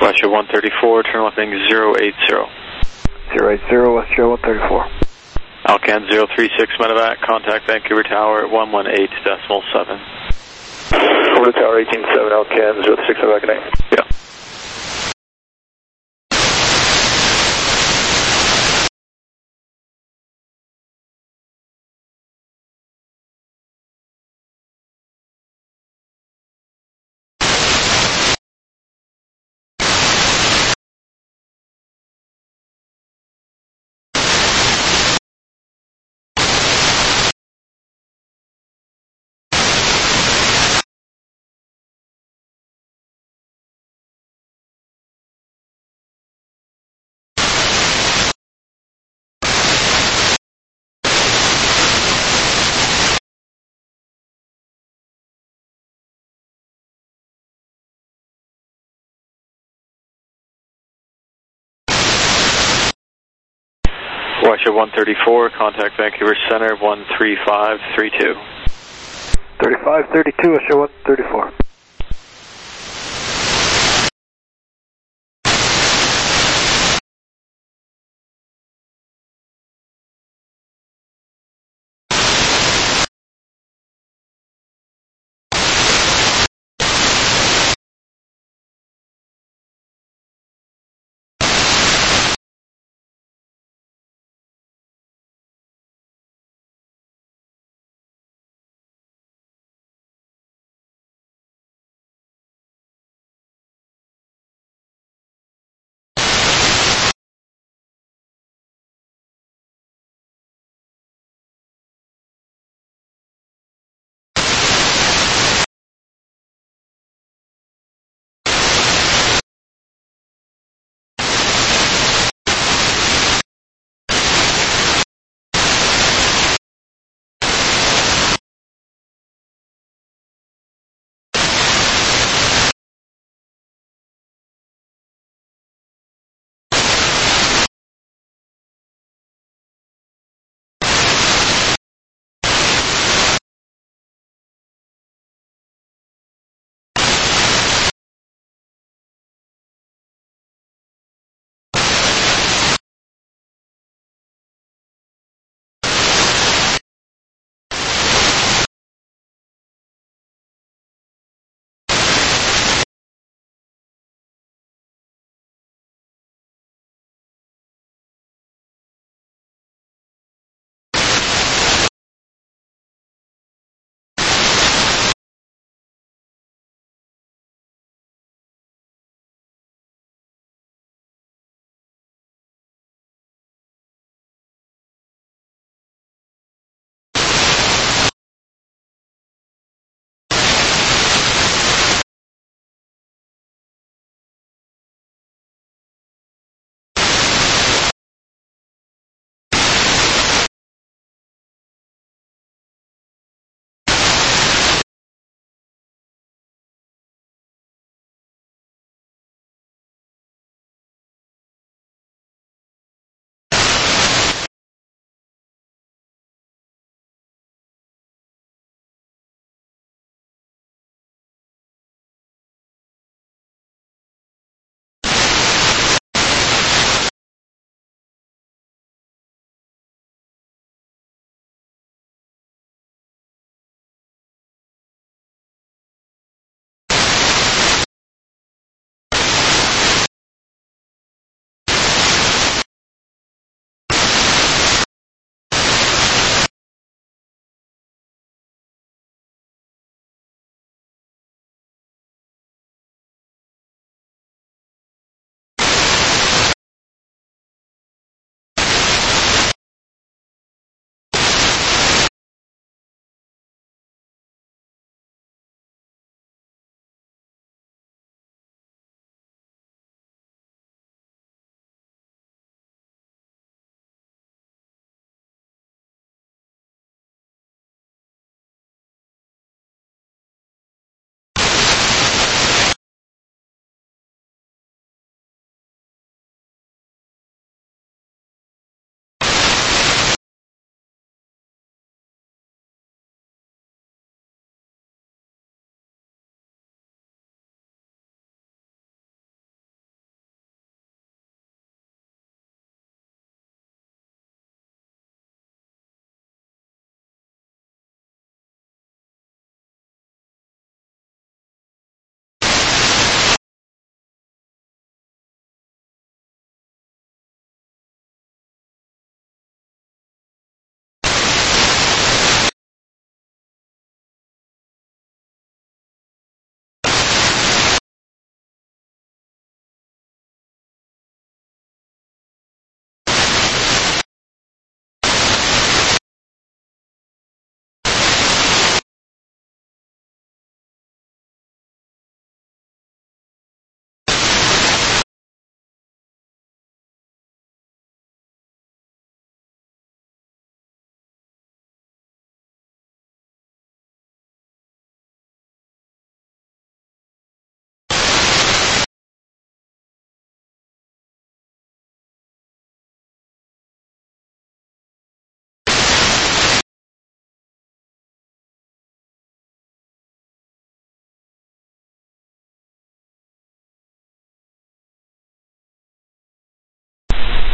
S6: Westjet 134, turn left heading 080.
S12: 080, Westjet 134.
S6: Alcan 036 medevac, contact Vancouver Tower at 118.7.
S9: Over to Tower 18.7, Alcan 036 medevac, good night.
S6: Yeah. Westjet 134, contact Vancouver Center 13532.
S12: 3532, Westjet 134.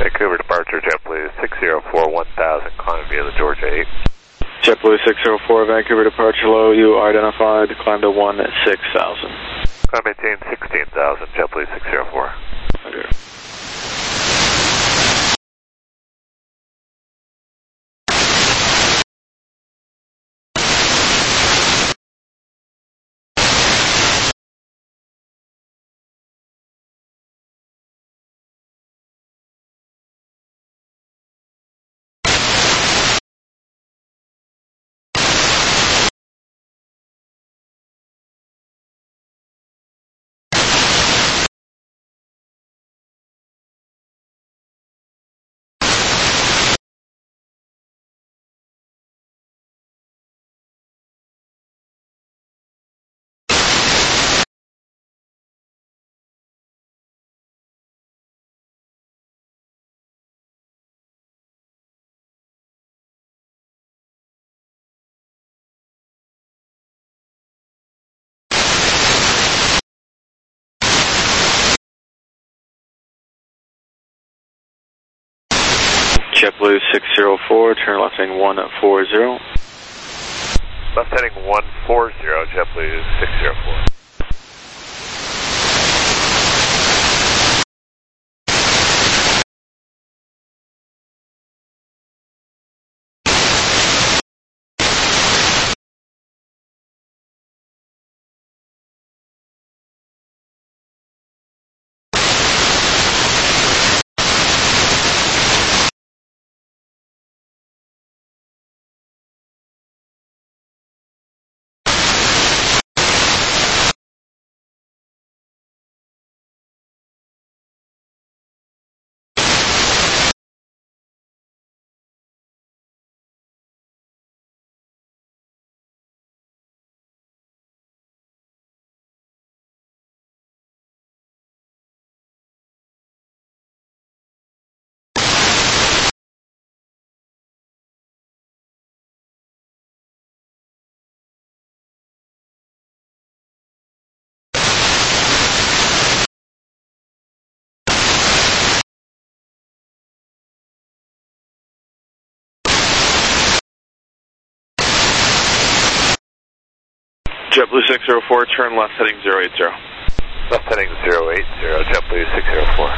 S10: Vancouver departure, JetBlue 604 1000, climb via the Georgia 8.
S6: JetBlue 604, Vancouver departure low, you are identified, climb to 16,000.
S10: Climb maintain 16,000, JetBlue 604.
S6: Okay. JetBlue 604, turn left heading 140.
S10: Left heading 140, JetBlue 604.
S4: JetBlue 604, turn left heading 080.
S10: Left heading 080, JetBlue 604.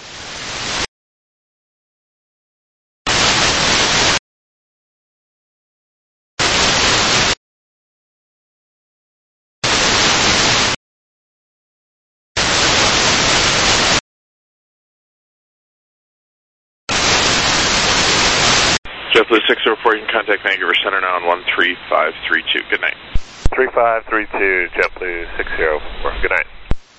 S4: JetBlue 604, you can contact Vancouver Center now on 13532. Good night.
S10: 3532, JetBlue 604. Good night.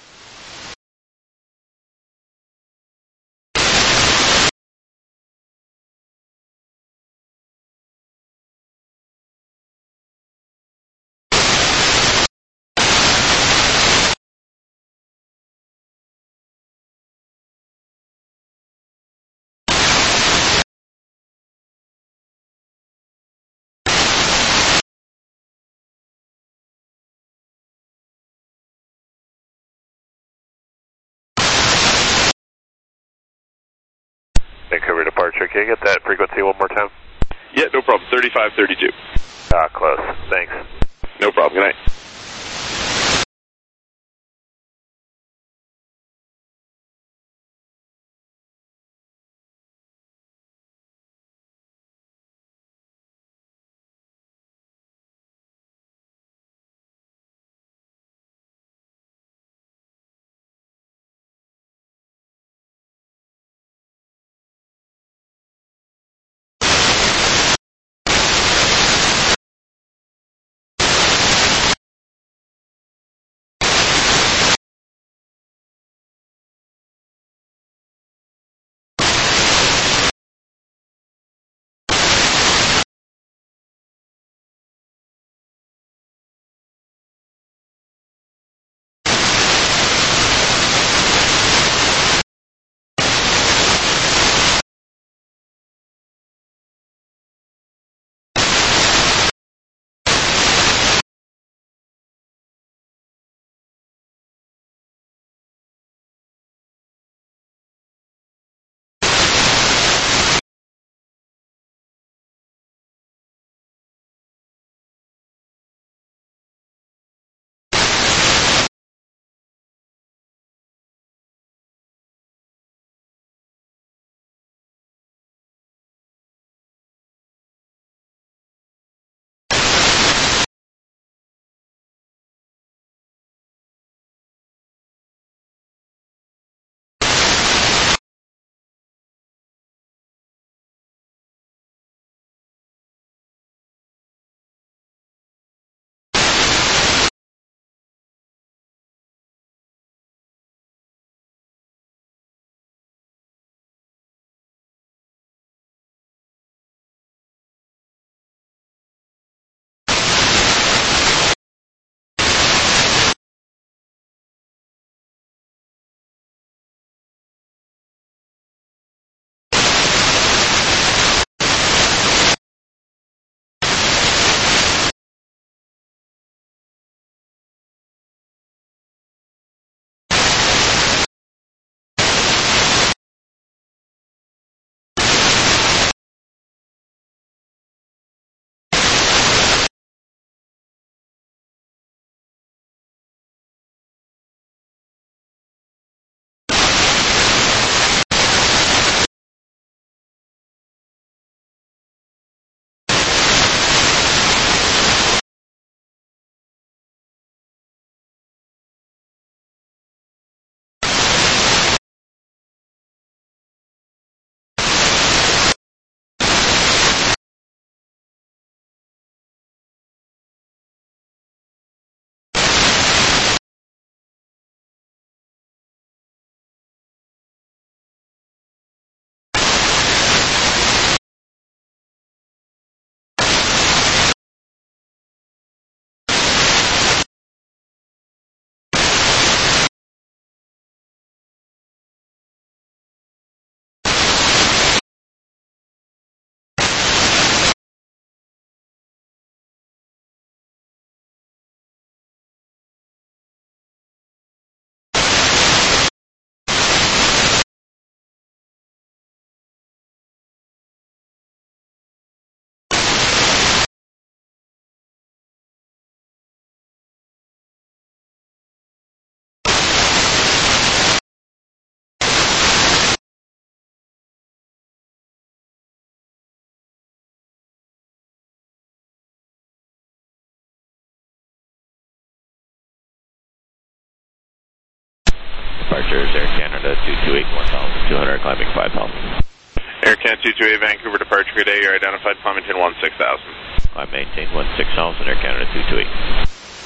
S10: Vancouver departure, can you get that frequency one more time?
S4: Yeah, no problem. 3532.
S10: Close. Thanks.
S4: No problem. Good night.
S13: departures, Air Canada 228, 1,200, climbing 5,000.
S4: Air Canada 228, Vancouver departure, good day. You're identified, climb maintain 16,000.
S13: Climb maintain 16,000, Air Canada 228.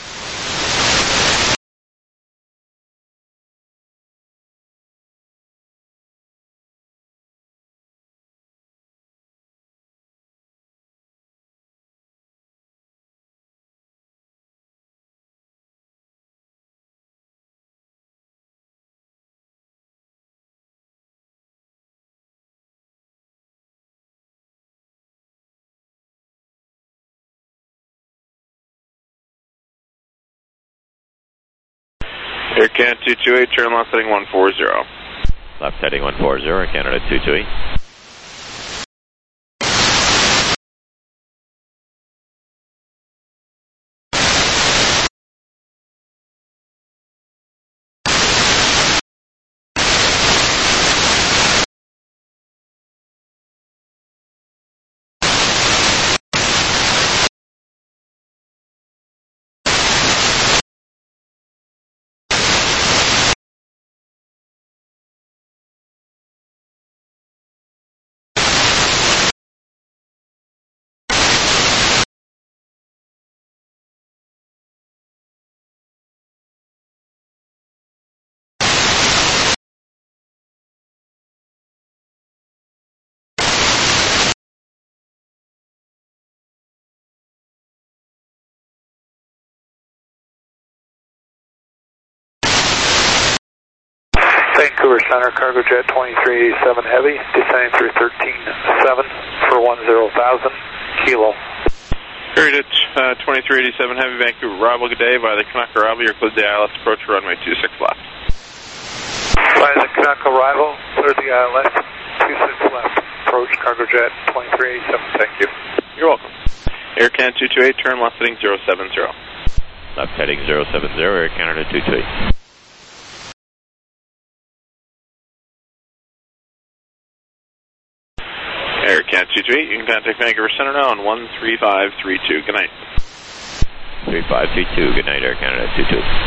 S4: Air Canada 228, turn left heading 140.
S13: Left heading 140, Air Canada 228.
S12: Vancouver Center, cargo jet 2387 Heavy, descending through 13.7 for 10,000, kilo.
S4: Period 2387 Heavy, Vancouver arrival, good day. Via the Canuck arrival, you're cleared the ILS approach runway 26 left.
S12: Via the Canuck arrival, clear the ILS 26 left, approach cargo jet 2387, thank you.
S4: You're welcome. Air Canada 228, turn left heading 070.
S13: Left heading 070, Air Canada 228.
S4: Air Canada 228, you can contact Vancouver Center now on 13532. Good night.
S13: 3532, good night, Air Canada 228.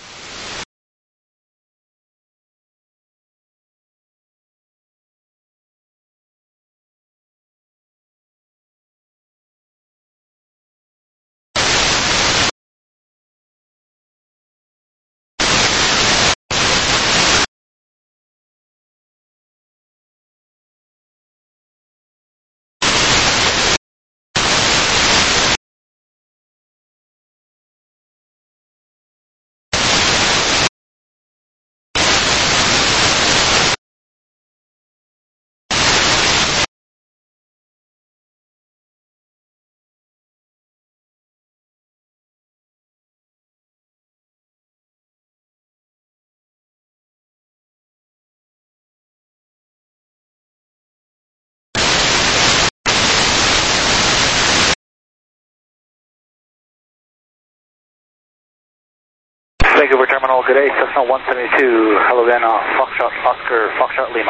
S12: Vancouver Terminal, good day, Cessna 172, hello again, Foxtrot Oscar, Foxtrot Lima.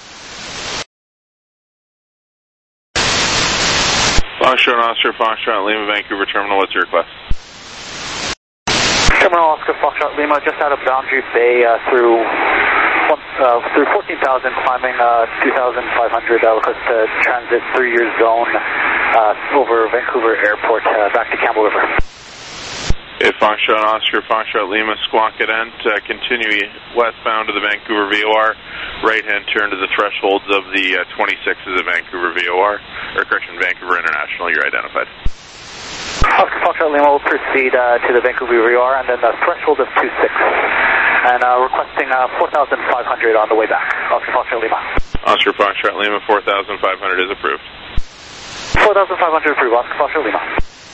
S4: Foxtrot Oscar, Foxtrot Lima, Vancouver Terminal, what's your request?
S12: Terminal Oscar, Foxtrot Lima, just out of Boundary Bay through 14,000, climbing 2,500, request to transit through your zone over Vancouver Airport, back to Campbell River.
S4: If Foxtrot Oscar, Foxtrot Lima, squawk at end, continue westbound to the Vancouver VOR, right-hand turn to the thresholds of the 26s of Vancouver VOR, or correction, Vancouver International, you're identified.
S12: Oscar, Foxtrot Lima will proceed to the Vancouver VOR, and then the threshold of 26, and requesting 4,500 on the way back. Oscar, Foxtrot Lima.
S4: Oscar, Foxtrot Lima, 4,500 is approved.
S12: 4,500 approved, Oscar, Foxtrot Lima.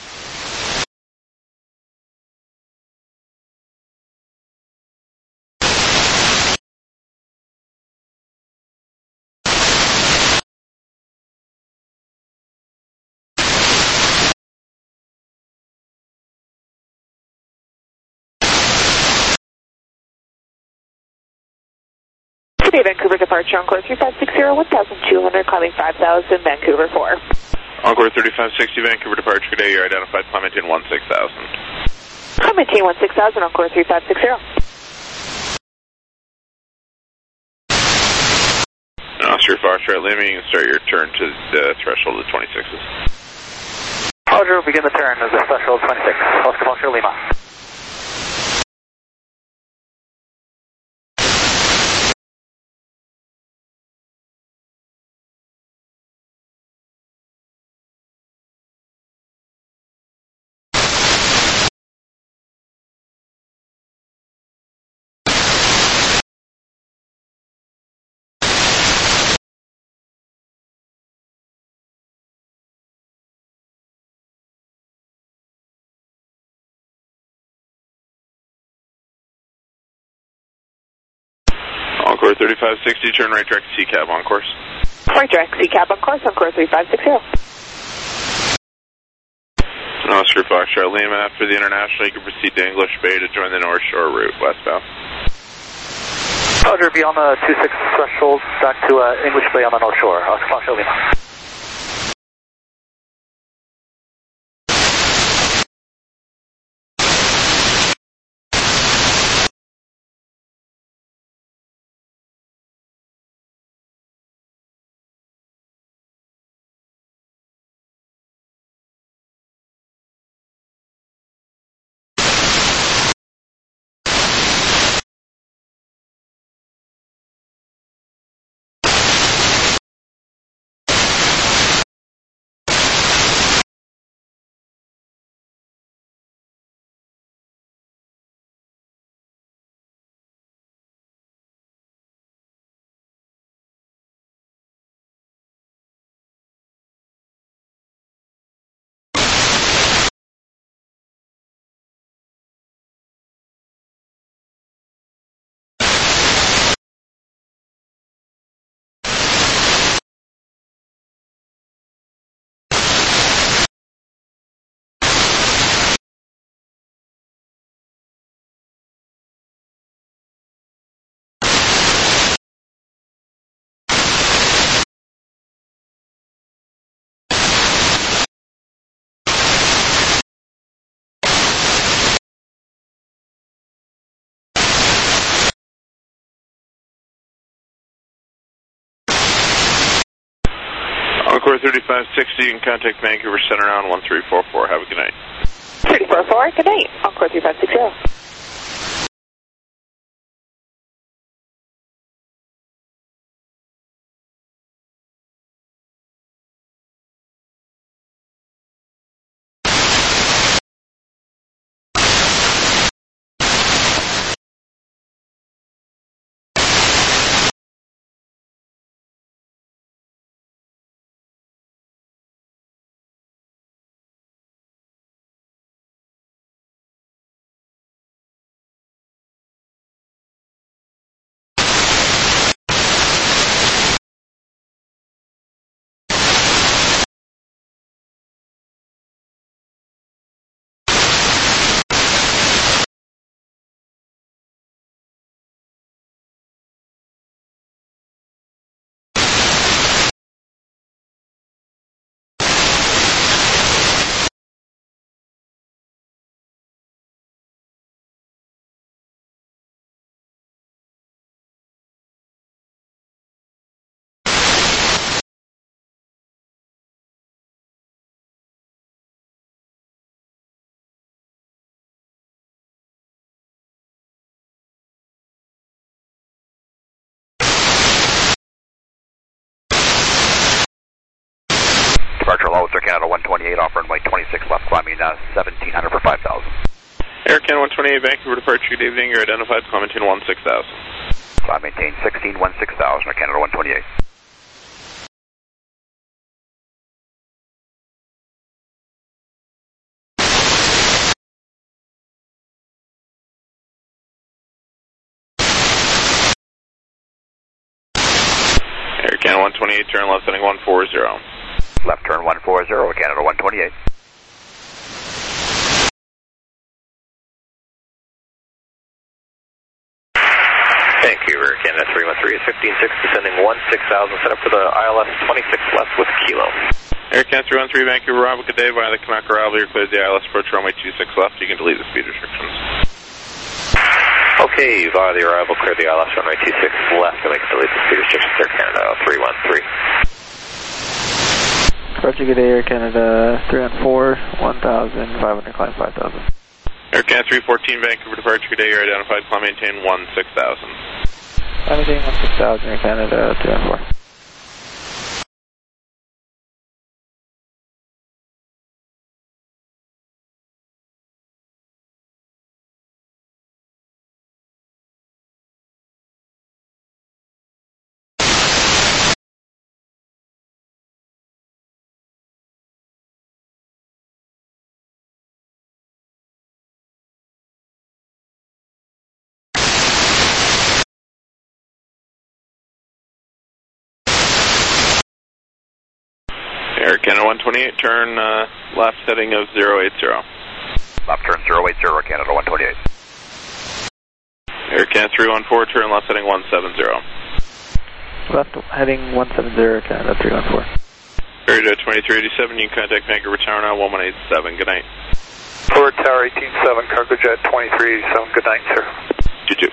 S14: Today, Vancouver departure, Encore 3560, 1,200, climbing 5,000, Vancouver 4.
S4: Encore 3560, Vancouver departure, good day, you're identified, climb maintain 16,000.
S14: Climb maintain 16,000, Encore 3560.
S4: Foxtrot Lima, you can start your turn to the threshold of 26s.
S12: Roger, begin the turn as the threshold 26. Oscar Foxtrot Lima.
S4: Encore 3560, turn right direct CCAB on course.
S14: Right direct CCAB on course, Encore 3560.
S4: Oscar Foxtrot Lima, after the international, you can proceed to English Bay to join the North Shore route westbound.
S12: Roger, be on the 26 threshold, back to English Bay on the North Shore. Oscar Foxtrot Lima.
S4: Encore 3560, you can contact Vancouver Center on 1344. Have a good night.
S14: 344, good night. Encore 3560.
S15: Departure Lowitzer, Canada 128, off runway 26 left, climbing 1700 for 5,000.
S4: Air Canada 128, Vancouver departure, good evening. You're identified, climb maintain 16,000.
S15: Climb maintain 16, 16,000, Air Canada 128.
S4: Air Canada 128, turn left, heading 140.
S15: Left turn 140, Canada 128.
S10: Vancouver, Canada 313 at 1560, descending 16,000, set up for the ILS 26 left with Kilo.
S4: Air Canada 313, Vancouver, Bravo, good day, via the Kanaka Arrival, you're cleared the ILS approach runway 26 left, you can delete the speed restrictions.
S10: Okay, via the arrival, clear the ILS runway 26 left to make delete the speed restrictions, Air Canada 313.
S5: Roger, good day, Air Canada 314, 1,500, climb 5,000.
S4: Air Canada 314, Vancouver departure, good day, you're identified, climb maintain 16,000.
S5: Climb maintain 16,000, Air Canada 314.
S4: Air Canada 128, turn left heading of 080.
S15: Left turn 080, Canada 128.
S4: Air Canada 314, turn left heading 170.
S5: Left heading 170, Canada 314.
S4: Air 2387, you can contact Vancouver Tower now, 1187, good night.
S7: Forward Tower 187, cargo jet 2387, good night, sir.
S4: You too.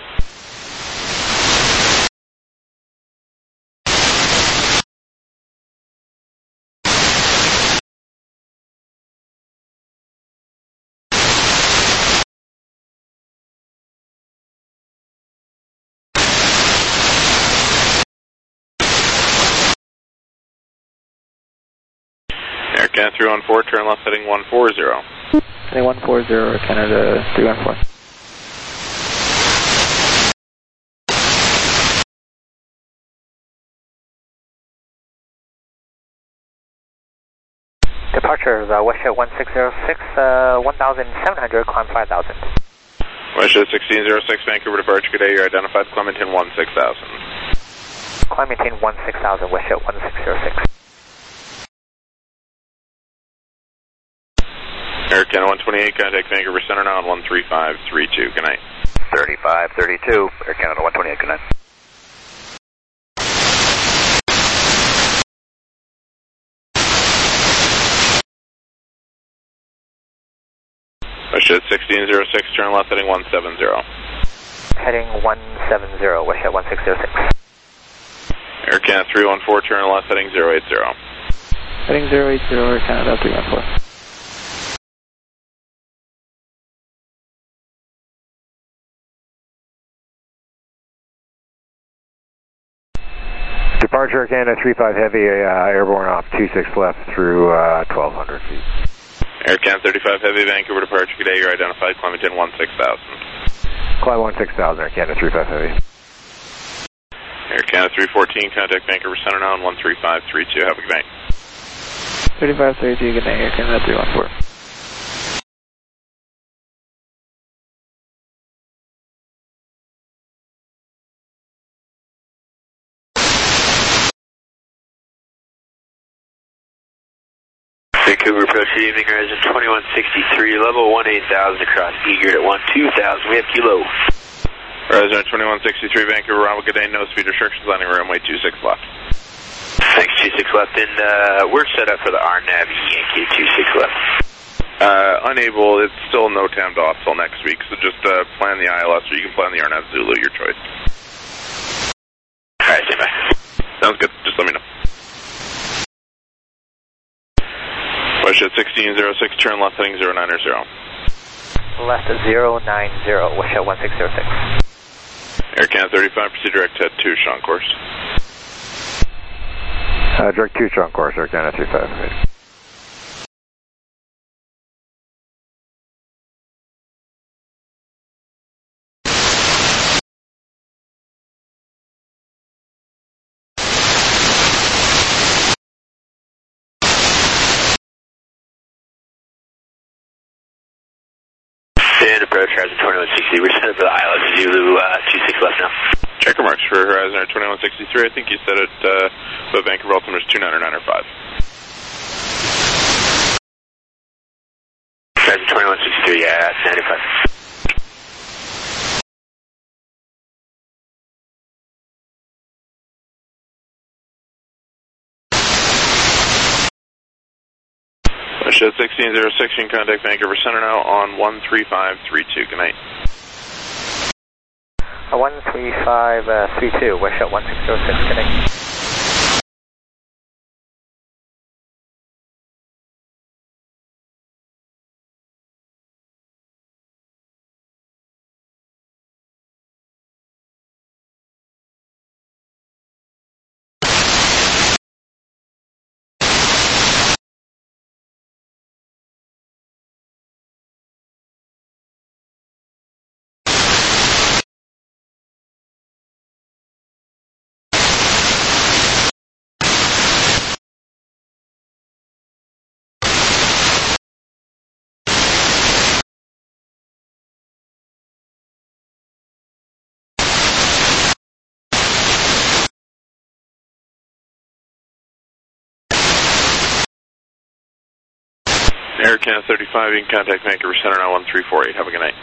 S4: Air Canada 314, turn left heading 140.
S5: Heading 140, Canada 314.
S12: Departure, WestJet 1606, 1,700, climb 5,000.
S4: WestJet 1606, Vancouver departure, good day, you're identified, climb maintain 16,000.
S12: Climb maintain 16,000, WestJet 1606.
S4: Air Canada 128, contact Vancouver Center now on 13532. Good night.
S15: 3532, Air Canada 128, good night.
S4: WestJet 1606, turn left heading 170.
S12: Heading 170, WestJet 1606.
S4: Air Canada 314, turn left heading 080.
S5: Heading 080, Air Canada 314.
S16: Departure Canada 35 Heavy, airborne off 26 left through 1,200 feet.
S4: Air Canada 35 Heavy, Vancouver departure, good day, you're identified, climb maintain 16,000.
S16: Climb 16,000, Air Canada 35 Heavy.
S4: Air Canada 314, contact Vancouver Center now on 13532. Have a good night.
S5: 3532, good night, Air Canada 314.
S10: Vancouver approach, good evening, Horizon 2163, level 18,000 across eGrid at 12,000, we have kilo.
S4: Horizon 2163, Vancouver, Bravo, good day, no speed restrictions, landing runway 26 left.
S10: Thanks, 26 left, and we're set up for the RNAV Yankee 26 left.
S4: Unable, it's still no timed off till next week, so just plan the ILS or you can plan the RNAV Zulu, your choice.
S10: Alright, stand by.
S4: Sounds good, just let me know. WestJet 1606, turn left heading 090.
S12: Left 090, WestJet 1606.
S4: Air Canada 35, proceed direct head 2, strong course.
S16: Direct 2, strong course, Air Canada 35.
S10: And approach Horizon 2163, we're set up for the ILS Zulu 26 left now.
S4: Checker marks for Horizon 2163, I think you said it, but Vancouver altimeter is 299 or 5.
S10: Horizon 2163, yeah, it's 95.
S4: WestJet 1606, you can contact Vancouver Center now on 13532. Good night.
S12: 13532, Westshot 1606, connect.
S4: Air Canada 35, you can contact Vancouver Center now 1348. Have a good night.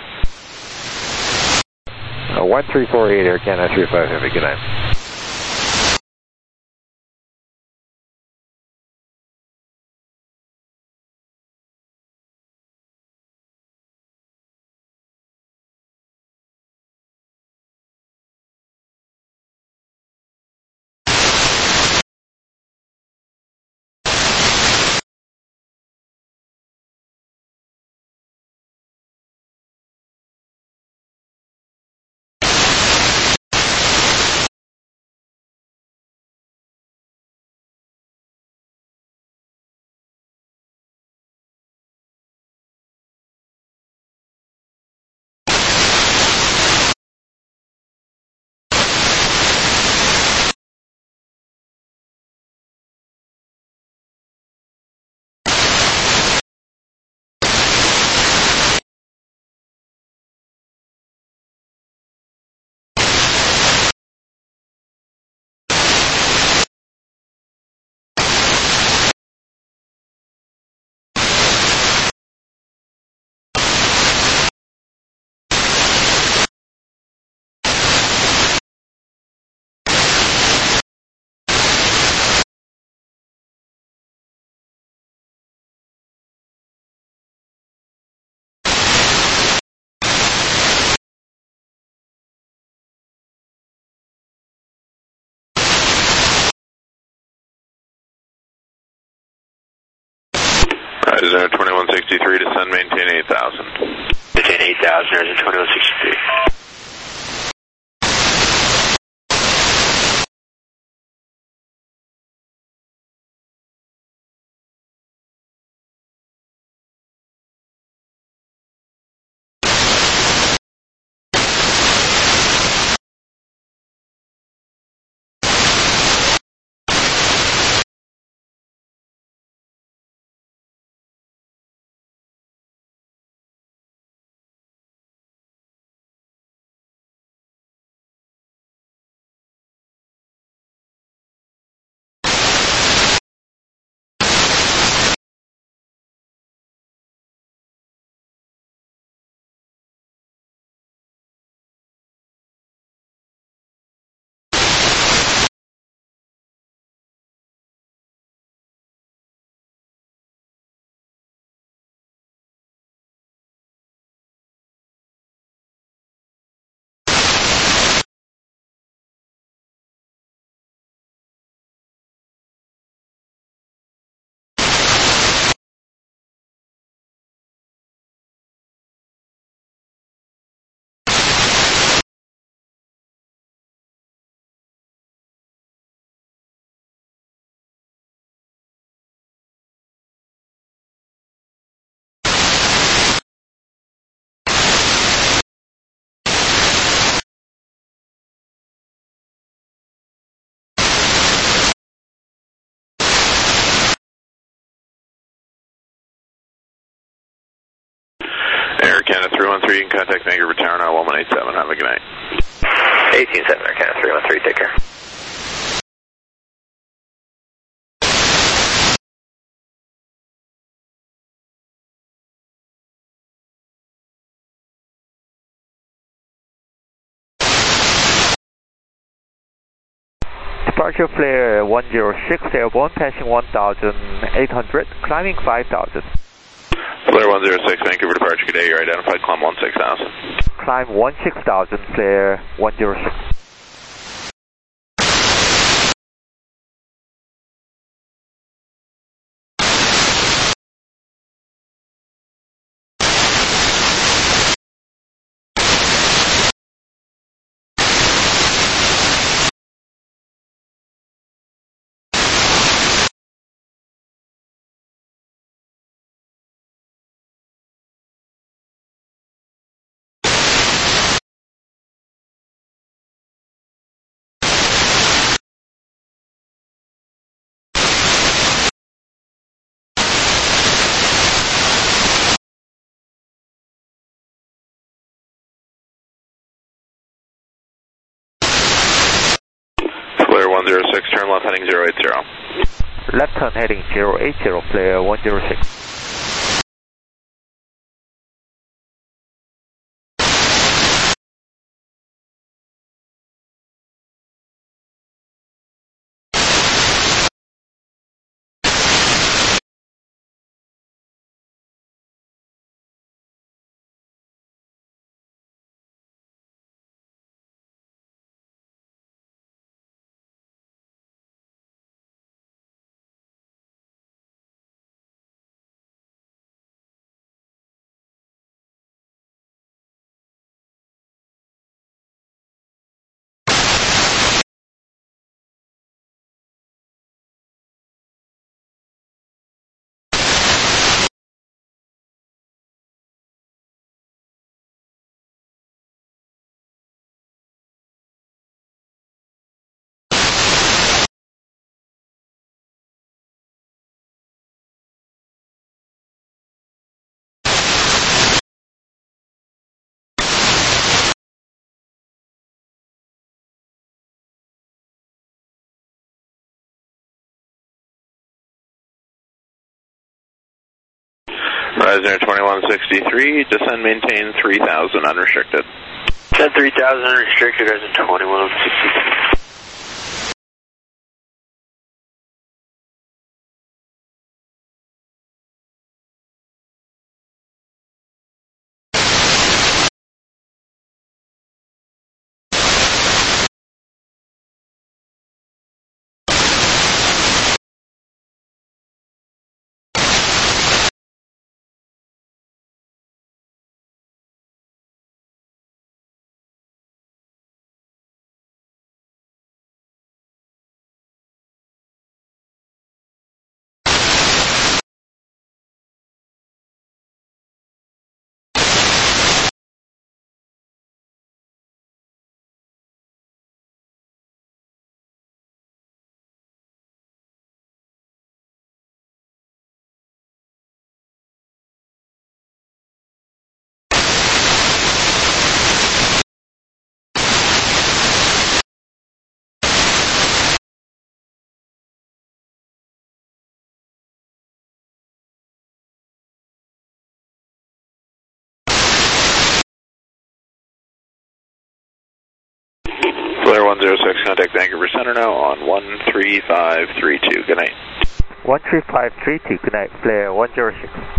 S16: 1348, Air Canada 35, have a good night.
S4: Horizon 2163, descend, maintain 8000.
S2: Maintain 8000, Horizon 2163.
S4: Air Canada 313, you can contact Vancouver Tower now 1187. Have a good night.
S2: 187, Air Canada 313, take care.
S5: Departure flare 106 airborne, passing 1,800, climbing 5,000.
S4: Flare 106, Vancouver departure, good day, you're identified, climb 16,000.
S5: Climb 16,000, flare 106.
S4: Flare 106, turn left heading 080.
S5: Left turn heading 080, flare 106.
S4: Ryanair 2163, descend maintain 3,000 unrestricted.
S2: Descend 3,000 unrestricted, Ryanair 2163.
S4: Flare 106, contact Vancouver Center now on 13532. Good night.
S5: 13532, good night, flare 106.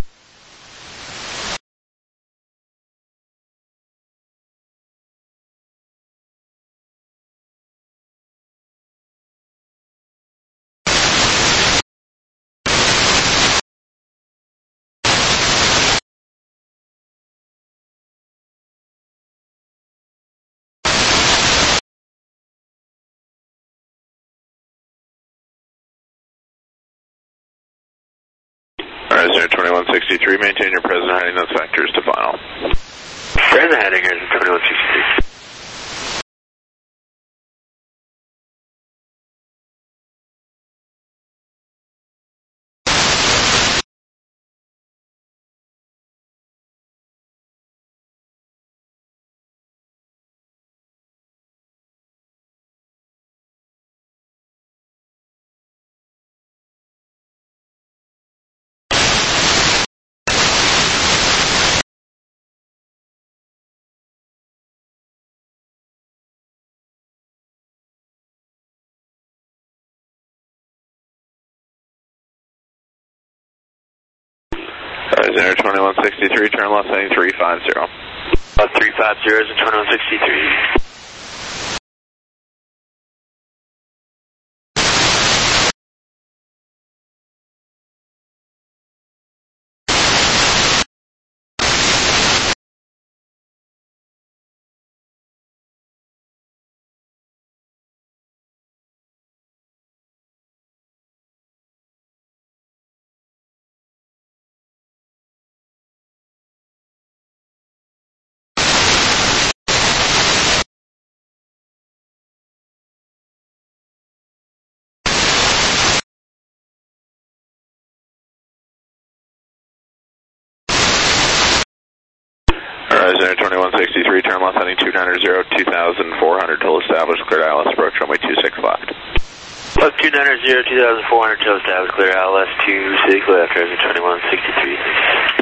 S4: Ryanair 2163, maintain your present heading, those factors to final.
S2: Present heading is 2163.
S4: Air 2163, turn left heading 350.
S10: 350 is in 2163.
S4: Air 2163, turn left heading 290, 2400 till established, cleared ILS approach runway 26 left.
S10: 290, 2400 till established, cleared ILS 26 left, Air 2163.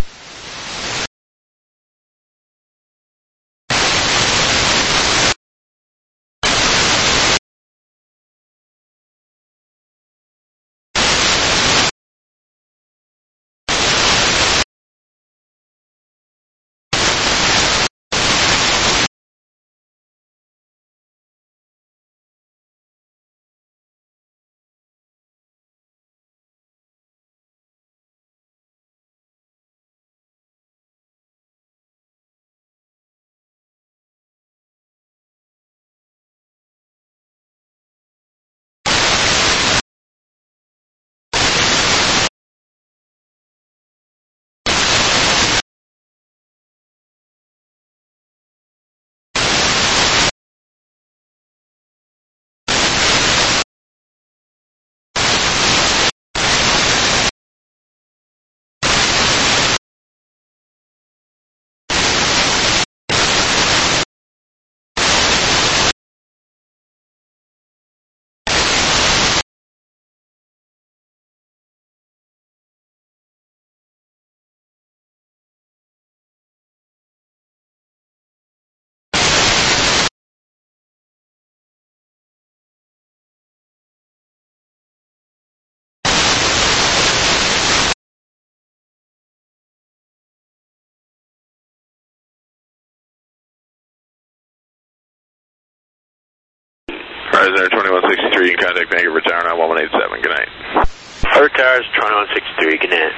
S4: Air 2163, you can contact Vancouver Tower now 1187, good night.
S10: Earth Towers 2163, good night.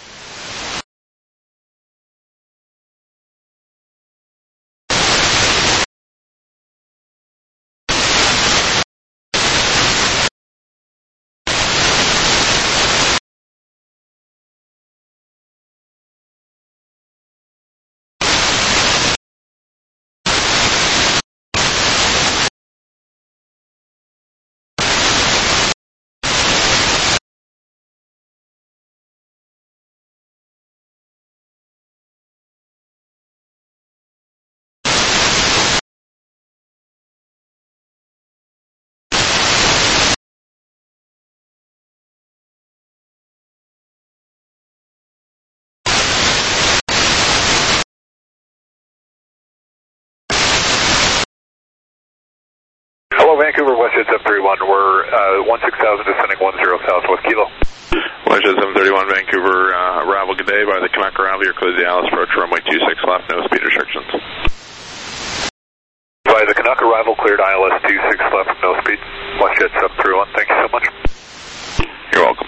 S9: Hello, Vancouver, WestJet 731. We're 16,000 descending 10 southwest kilo.
S4: WestJet 731, Vancouver, arrival good day by the Canuck arrival. You're clear the ILS approach runway 26 left, no speed restrictions.
S9: By the Canuck arrival, cleared ILS 26 left, no speed. WestJet 731, thank you so much.
S4: You're welcome.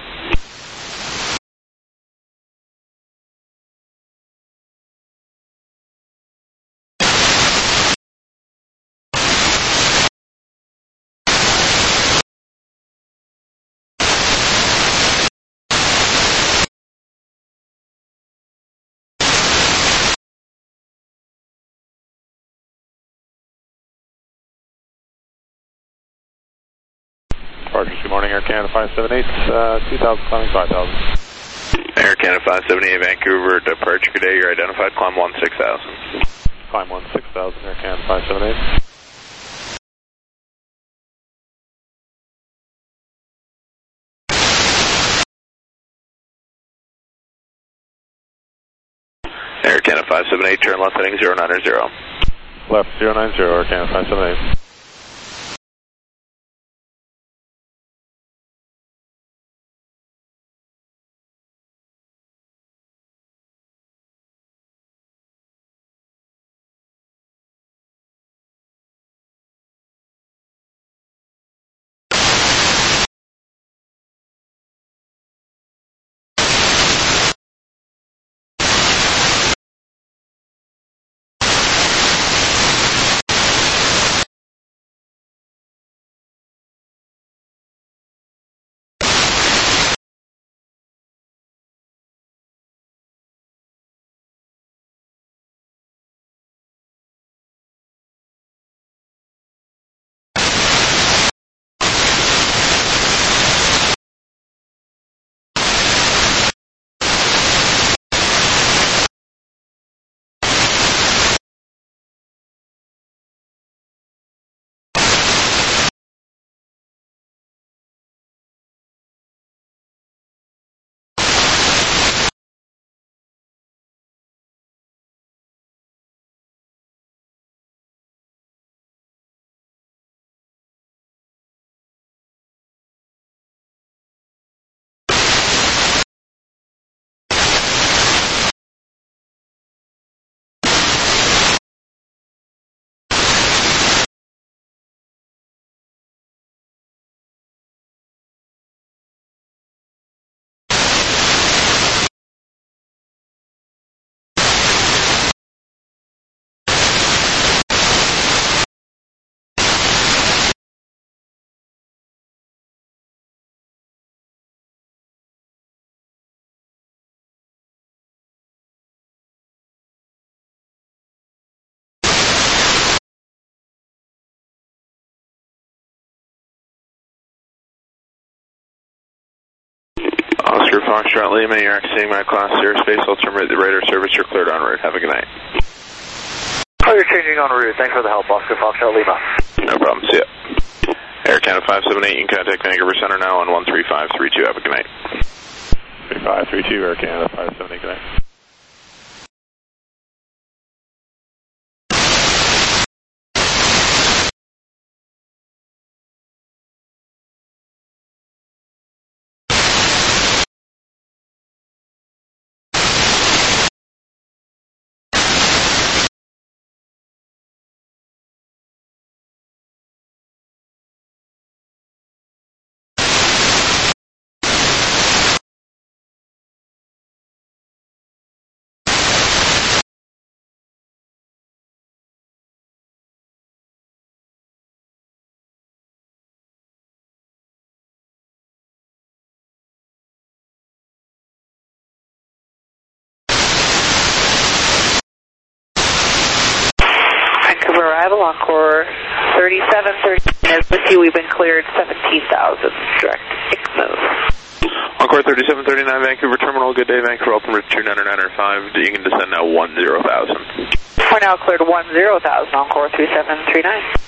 S17: Good morning, Air Canada 578, 2000, climbing 5000.
S4: Air Canada 578, Vancouver, departure good day, you're identified, climb 16,000.
S17: Climb 16,000, Air Canada 578.
S4: Air Canada 578, turn left heading 090.
S17: Left 090, Air Canada 578.
S4: Departure Foxtrot Lima, you're exiting my class airspace. I'll terminate the radar service. You're cleared en route. Have a good night.
S12: Oh, you're changing en route. Thanks for the help, Oscar Foxtrot Lima.
S4: No problem. See ya. Air Canada 578, you can contact Vancouver Center now on 13532. Have a good night.
S17: 3532, Air Canada 578, good night.
S14: Arrival, Encore 3739 is with you. We've been cleared 17,000. Direct ICMO.
S4: Encore 3739, Vancouver Terminal. Good day, Vancouver. Open route 29905. You can descend now 10,000.
S14: We're now cleared 10,000. Encore 3739.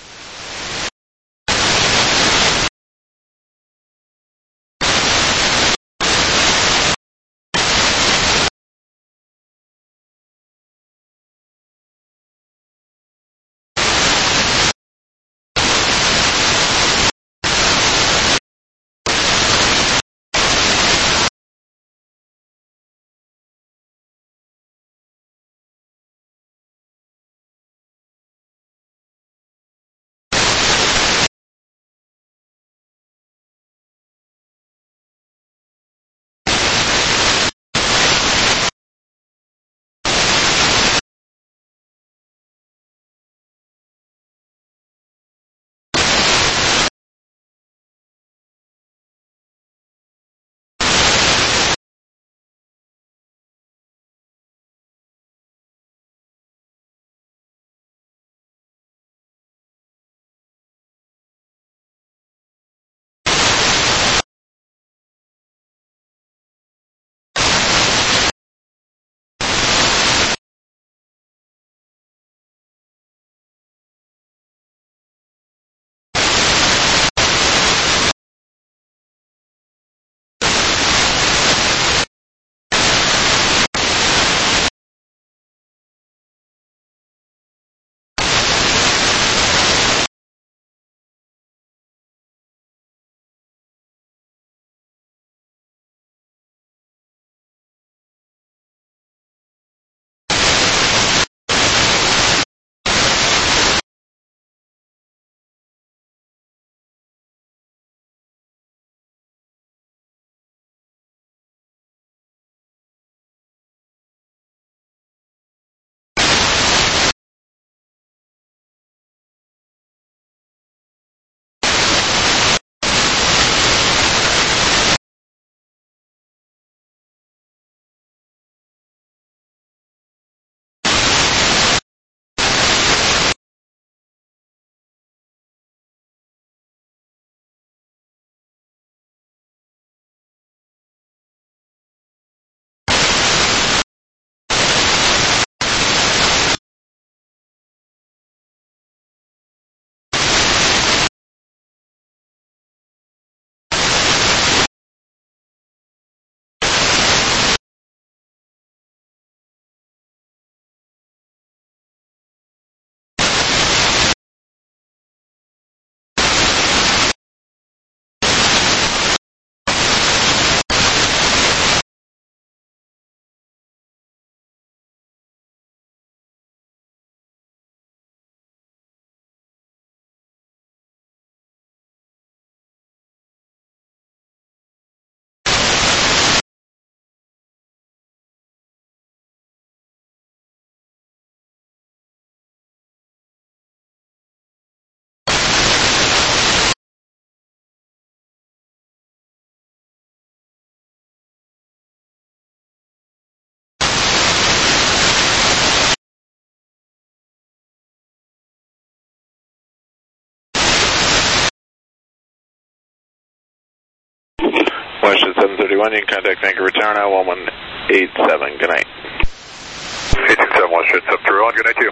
S4: at 7:31. You can contact Vancouver Tower now, 1187. Good night.
S7: 8271 should sub through on. Good night to you.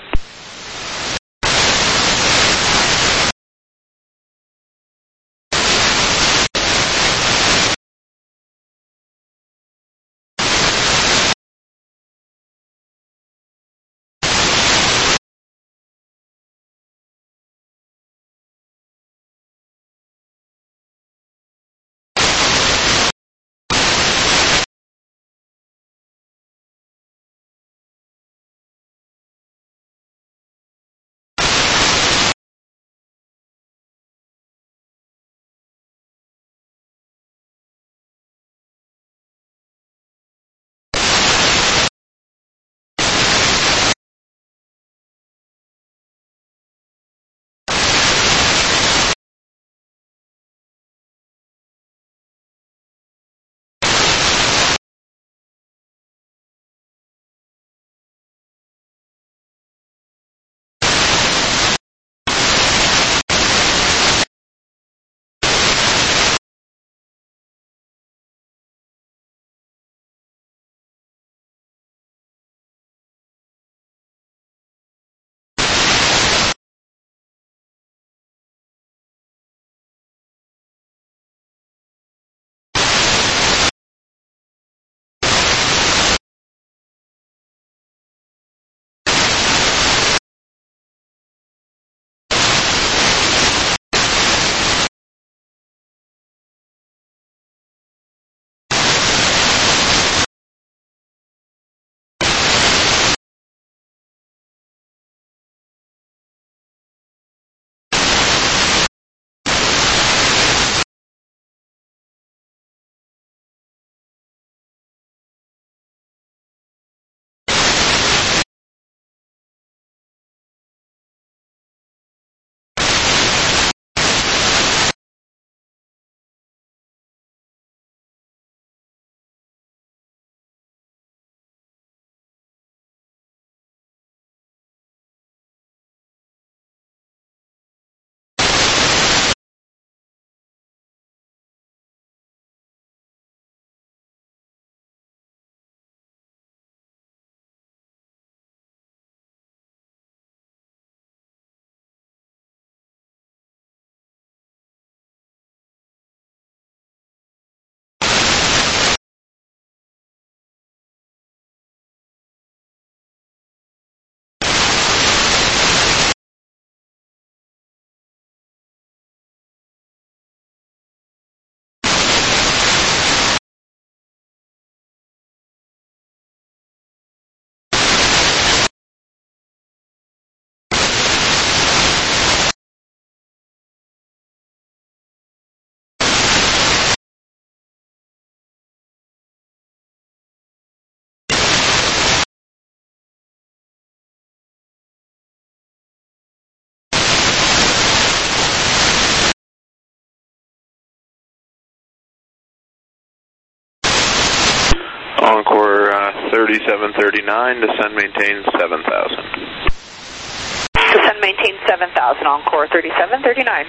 S4: Encore 3739, descend maintain 7000.
S14: Descend maintain 7000, Encore 3739.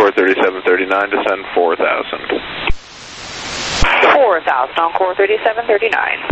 S4: Encore 3739, descend 4,000.
S14: 4,000, Encore 3739.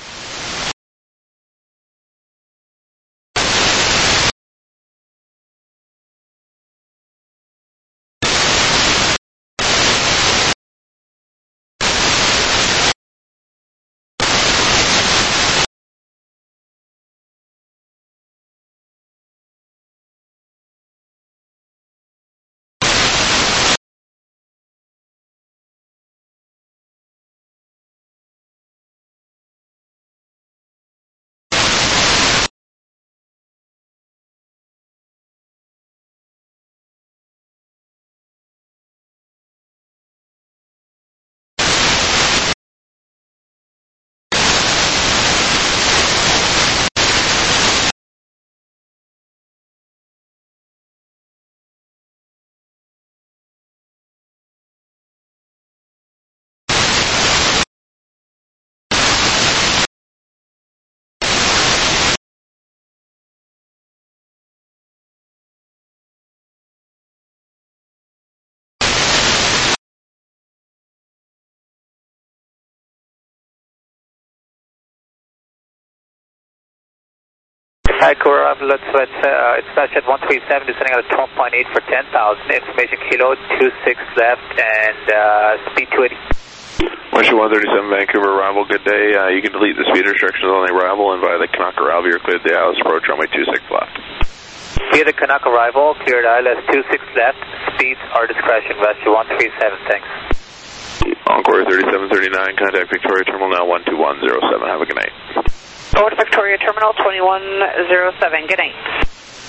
S12: Vancouver arrival, it's dispatch at 137, descending at 12.8 for 10,000. Information kilo 26 left and speed 280.
S4: Western 137 Vancouver arrival, good day. You can delete the speed restrictions on the arrival and via the Canuck arrival, you're cleared the ILS approach runway 26 left.
S12: Via the Canuck arrival, cleared ILS 26 left, speeds are discretion, Western 137, thanks.
S4: Encore 3739, contact Victoria Terminal now 12107, have a good night.
S14: Over to Victoria Terminal 2107, good night.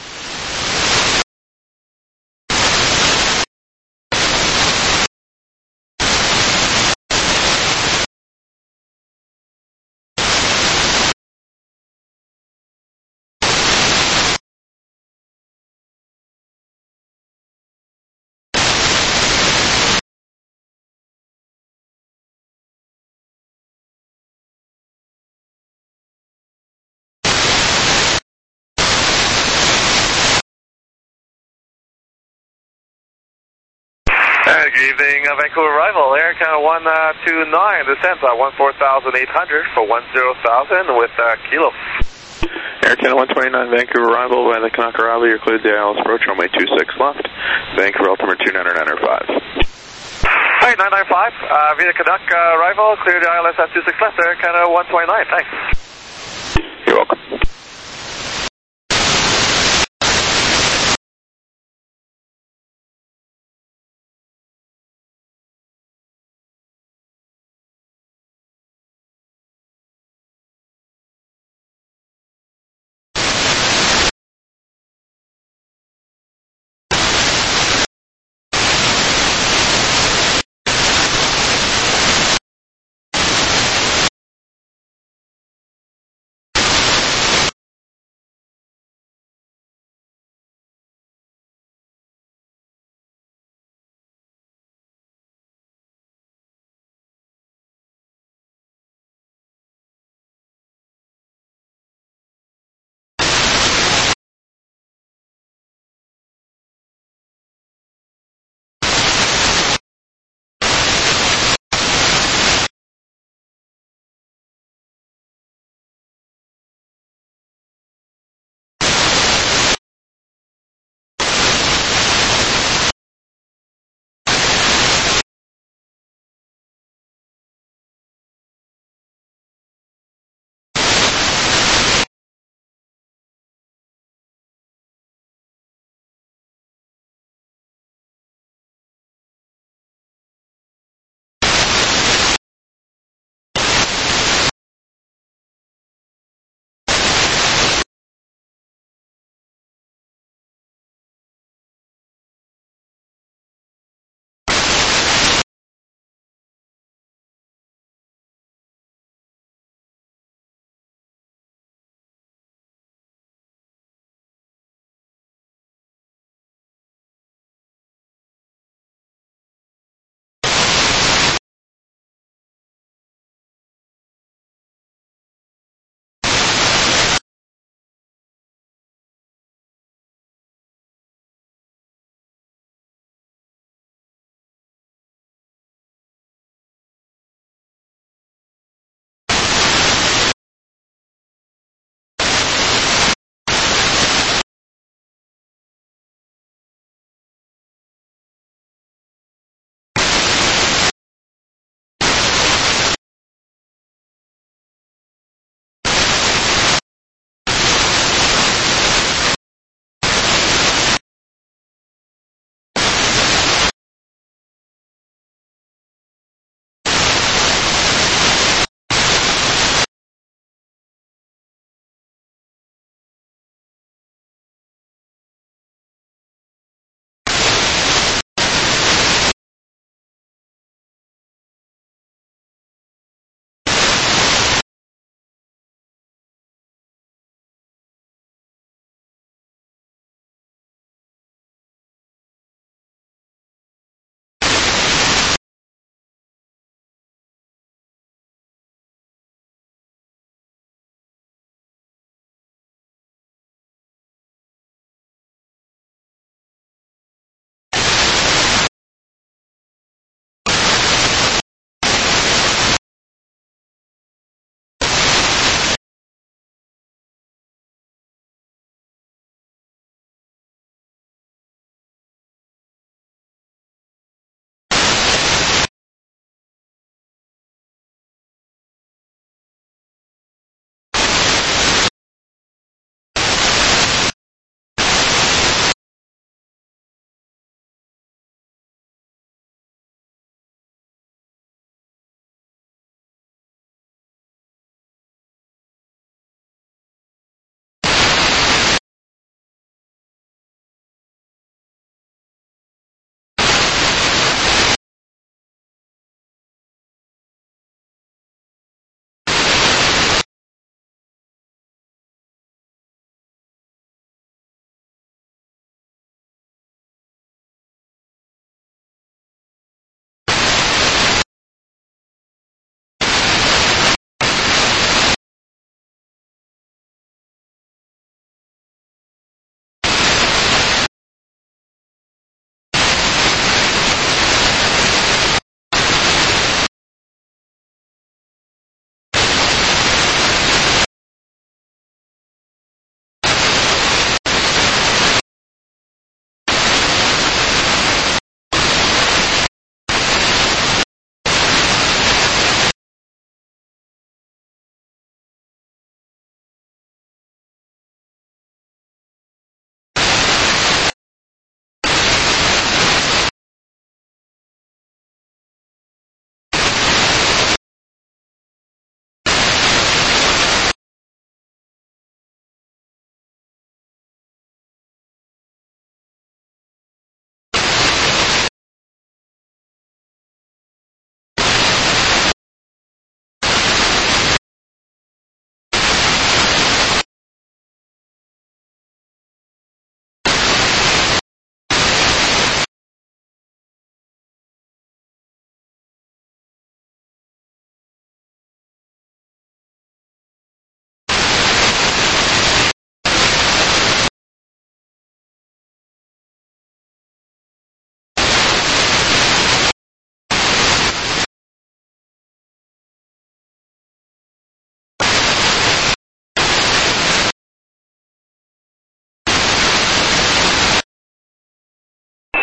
S18: Good evening, Vancouver arrival, Air Canada 129, descent 14,800 for 10,000 with kilo.
S4: Air Canada 129, Vancouver arrival by the Canuck arrival, you're cleared the ILS approach runway 26 left. Vancouver altimeter 2995.
S18: Alright, 995, via Canuck arrival, cleared the ILS at 26 left, Air Canada 129, thanks.
S4: You're welcome.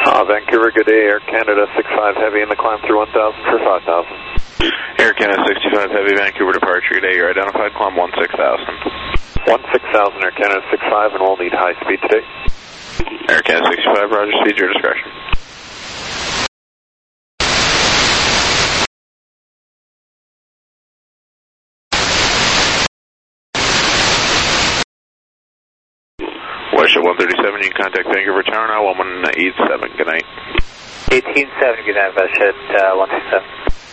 S17: Vancouver, good day. Air Canada 65 Heavy in the climb through 1000 for 5000.
S4: Air Canada 65 Heavy, Vancouver departure, good day. Your identified climb 16,000.
S17: 16,000, Air Canada 65, and we'll need high speed today.
S4: Air Canada 65, roger, speed, your discretion. Westjet 137, you can contact Vancouver Tower now, 1187, good night.
S12: 18.7, good night, Westjet 137.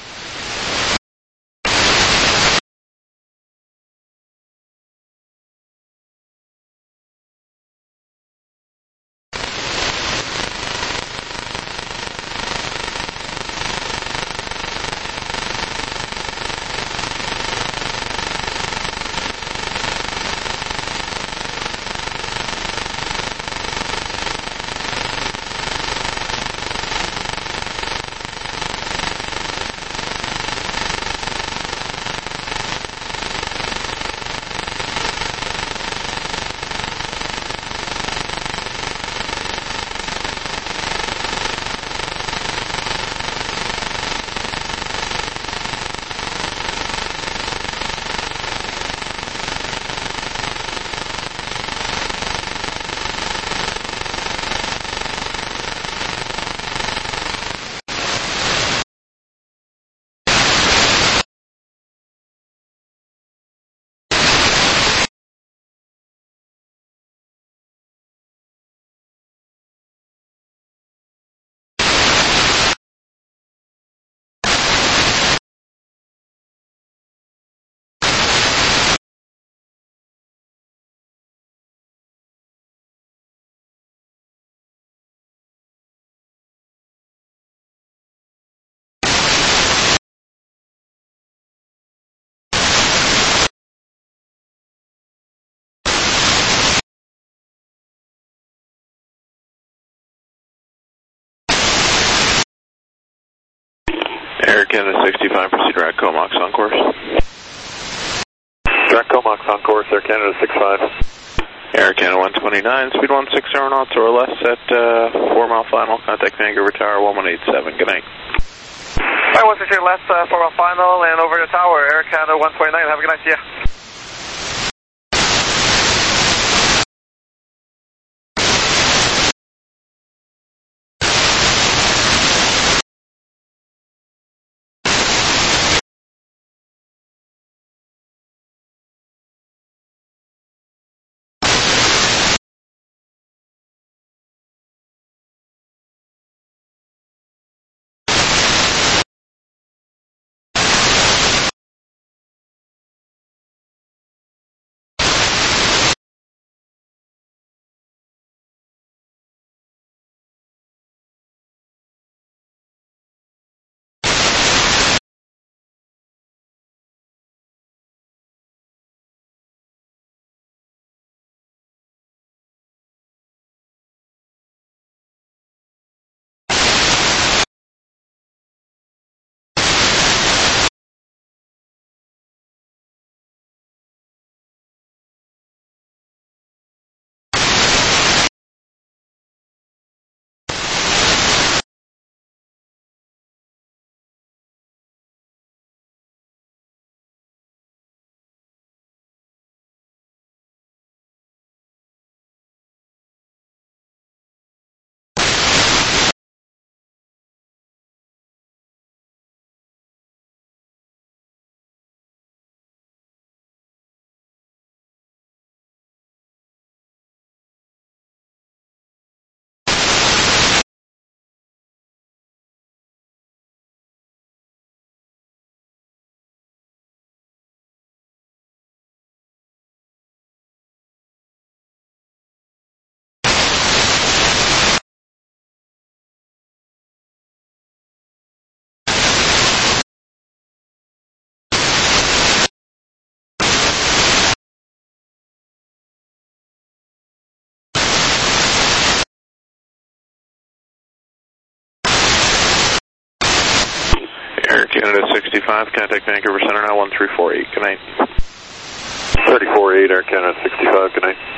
S4: Air Canada 65, proceed direct Comox on course.
S17: Direct Comox on course, Air Canada 65.
S4: Air Canada 129, speed 160 knots or less at 4 mile final. Contact Vancouver Tower 1187. Good night.
S18: Alright, 160 less 4 mile final and over the tower. Air Canada 129. Have a good night. See ya.
S4: Air Canada 65, contact Vancouver Center now 1348. Good night.
S17: 34-8, Air Canada 65, good night.